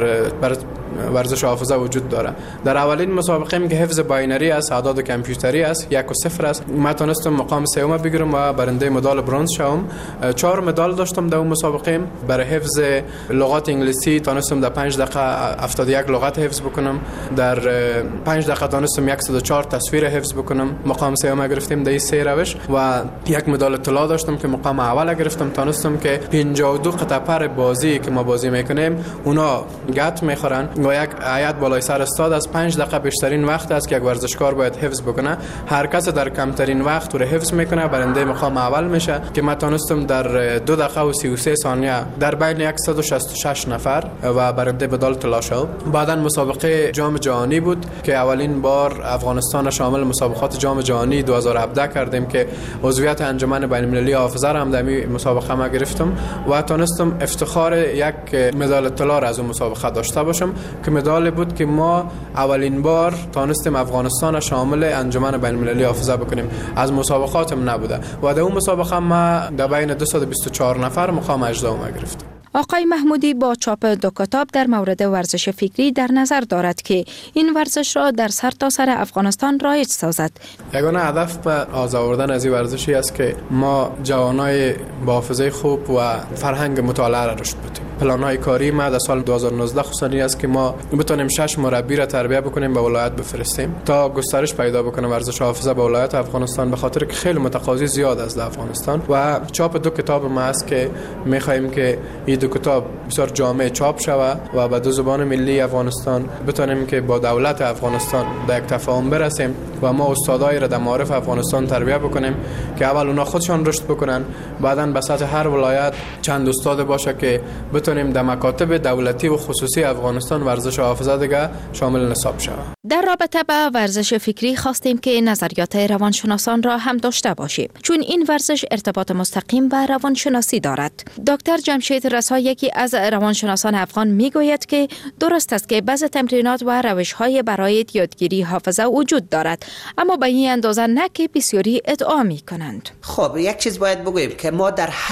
ورزش حافظه وجود داره. در اولین مسابقه که حفظ باینری است، اعداد کامپیوتری است، 1 و 0 است، ما تونستم مقام سوم بگیرم و برنده مدال برنز شوم. 4 مدال داشتم در اون مسابقه. برای حفظ لغات انگلیسی تونستم در 5 دقیقه 71 لغت حفظ بکنم. در 5 دقیقه تونستم 104 تصویر حفظ بکنم. مقام سوم گرفتیم در این 3 روش و 1 مدال طلا داشتم که مقام اول گرفتم. تونستم که 52 قطعه پر بازی که ما بازی میکنیم اونا گت میخورن و یک آیت بالای سر استاد از 5 دقیقه بیشترین وقت است که یک ورزشکار باید حفظ بکنه. هر کس در کمترین وقت رو حفظ میکنه برنده مقام اول میشه که ما تونستم در 2 دقیقه و 33 ثانیه در بین 166 نفر و برنده مدال طلا شد. بعداً مسابقه جام جهانی بود که اولین بار افغانستان شامل مسابقات جام جهانی 2017 کردیم که عضویت انجمن بین‌المللی حافظه را هم در مسابقه ما گرفتم و تونستم افتخار یک مدال طلا را از اون مسابقه داشته باشم که مدال بود که ما اولین بار تونستیم افغانستان شامل انجمن بین‌المللی حافظه بکنیم. از مسابقاتم نبوده و در اون مسابقه ما در بین 224 نفر مقام 18 گرفتم. آقای محمودی با چاپ 2 کتاب در مورد ورزش فکری در نظر دارد که این ورزش را در سرتاسر افغانستان رایج سازد. یگانه هدف به آوردن از این ورزشی است که ما جوانای با حافظه خوب و فرهنگ مطالعه را رشد بدیم. پلان‌های کاری ما در سال 2019 خصوصی است که ما بتونیم 6 مربی را تربیت بکنیم به ولایت بفرستیم تا گسترش پیدا بکنه ورزش حافظه به ولایت افغانستان، به خاطر که خیلی متقاضی زیاد است در افغانستان. و چاپ 2 کتاب ما است که می‌خواهیم که این 2 کتاب بسیار جامع چاپ شود و به 2 زبان ملی افغانستان بتونیم که با دولت افغانستان در یک تفاهم برسیم و ما استادای را در معارف افغانستان تربیت بکنیم که اول اونا خودشان رشد بکنن، بعداً به سطح هر ولایت چند استاد باشه که بتونیم در مکاتب دولتی و خصوصی افغانستان ورزش حافظه دیگه شامل نصاب شود. در رابطه با ورزش فکری خواستیم که نظریات روانشناسان را هم داشته باشیم، چون این ورزش ارتباط مستقیم با روانشناسی دارد. دکتر جمشید رسا، یکی از روانشناسان افغان، میگوید که درست است که بعضی تمرینات و روش‌های برای یادگیری حافظه وجود دارد، اما به این اندازه نه که بسیاری ادعا می‌کنند. خب یک چیز باید بگویم که ما در هر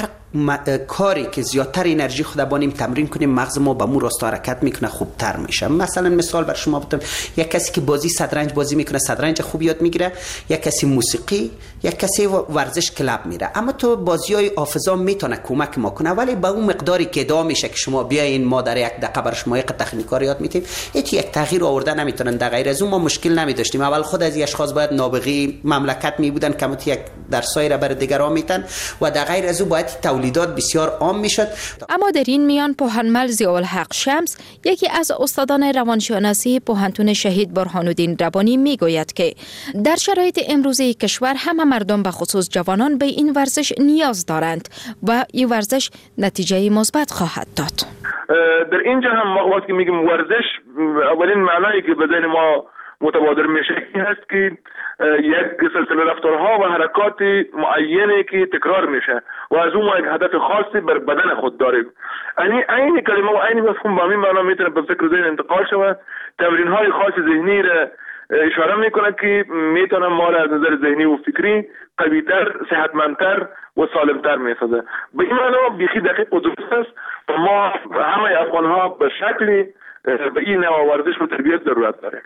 کاری که زیادتر انرژی خود بانیم تمرین کنیم مغز ما به مو راست حرکت میکنه، خوبتر میشه. مثلا مثال بر شما بدم، یک کسی که بازی شطرنج بازی میکنه شطرنج خوب یاد میگیره، یک کسی موسیقی، یک کسی ورزش کلاب میره. اما تو بازیای حافظه میتونه کمک ما کنه، ولی با اون مقداری که ادعا میشه که شما بیاین ما در 1 دقیقه بر شما یک تکنیکا یاد میدیم، یک تغییر آورده نمیتونن. در غیر از اون ما مشکل نمیداشتیم. اول خود از اشخاص باید نابغه مملکت می بودن که یک درسای را بر دیگران میتن و در غیر از اون باید تولیدات بسیار عام میشد. اما در این میان پوهنمل ضیاءالحق شمس، یکی از استادان روانشناسی پوهنتون شهید برهان‌الدین ربانی، میگوید که در شرایط امروزی کشور همه مردم به خصوص جوانان به این ورزش نیاز دارند و این ورزش نتیجه مثبت خواهد داد. در اینجا هم وقتی میگیم ورزش، اولین معنایی که به ذهن ما متبادر میشه این هست که یک سلسله رفتارها و حرکات معینه که تکرار میشه و از اون ما یک هدف خاصی بر بدن خود داریم. یعنی این کلمه و این مفهوم با همین معنا میتونه به فکر ذهن انتقال شود. تمرین های خاص ذهنی را اشاره میکنه که میتونه ما را از نظر ذهنی و فکری قوی‌تر، صحتمندتر و سالمتر میسازه. به این معنی بیخی دقیق و درست است و ما همه افغان ها به شکلی به این نوع ورزش و تربیت ضرورت داریم.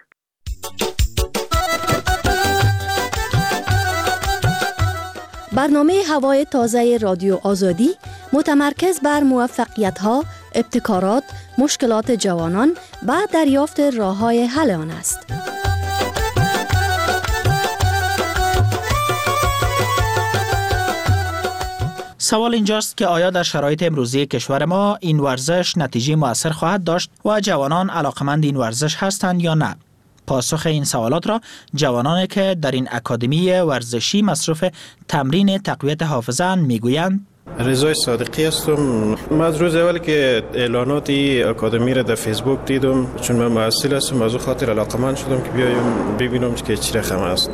برنامه هوای تازه رادیو آزادی متمرکز بر موفقیت‌ها، ابتکارات، مشکلات جوانان و دریافت راه‌های حل آن است. سوال اینجاست که آیا در شرایط امروزی کشور ما این ورزش نتیجه مؤثر خواهد داشت و جوانان علاقمند این ورزش هستند یا نه؟ پاسخ این سوالات را جوانانی که در این اکادمی ورزشی مصروف تمرین تقویت حافظه میگویند. رضای صادقی هستم. من از روز اول که اعلانات اکادمی را در فیسبوک دیدم، چون من محصل هستم، از او خاطر علاقمند شدم که بیایم ببینم که چی رقم است.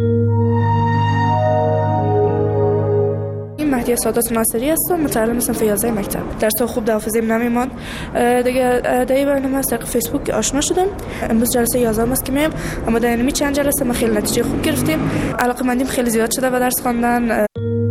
مهدی سادات ناصری هستم، متعلم صنف 11 مکتب. درس خوب حافظه‌ام نمیماند. دیگه در برنامه از طریق فیسبوک آشنا شدم. امروز جلسه 11 است که میام، اما در این چند جلسه ما خیلی نتیجه خوب گرفتیم. علاقه‌مندیم خیلی زیاد شده به درس خواندن.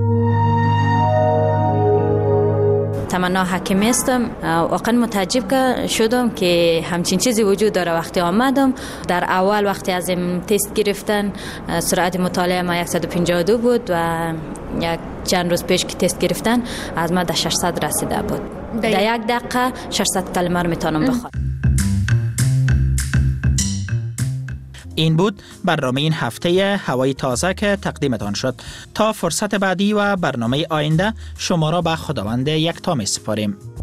تمنا حکیمی هستم. واقعا متعجب شدم که همچین چیزی وجود داره. وقتی آمدم در اول وقتی از این تست گرفتن سرعت مطالعه ما 152 بود و یک چند روز پیش که تست گرفتن از ما در 600 رسیده بود. در یک دقیقه 600 کلمه رو میتونم بخونم. این بود برنامه این هفته هوای تازه که تقدیمتان شد. تا فرصت بعدی و برنامه آینده شما را به خداوند یکتا می سپاریم.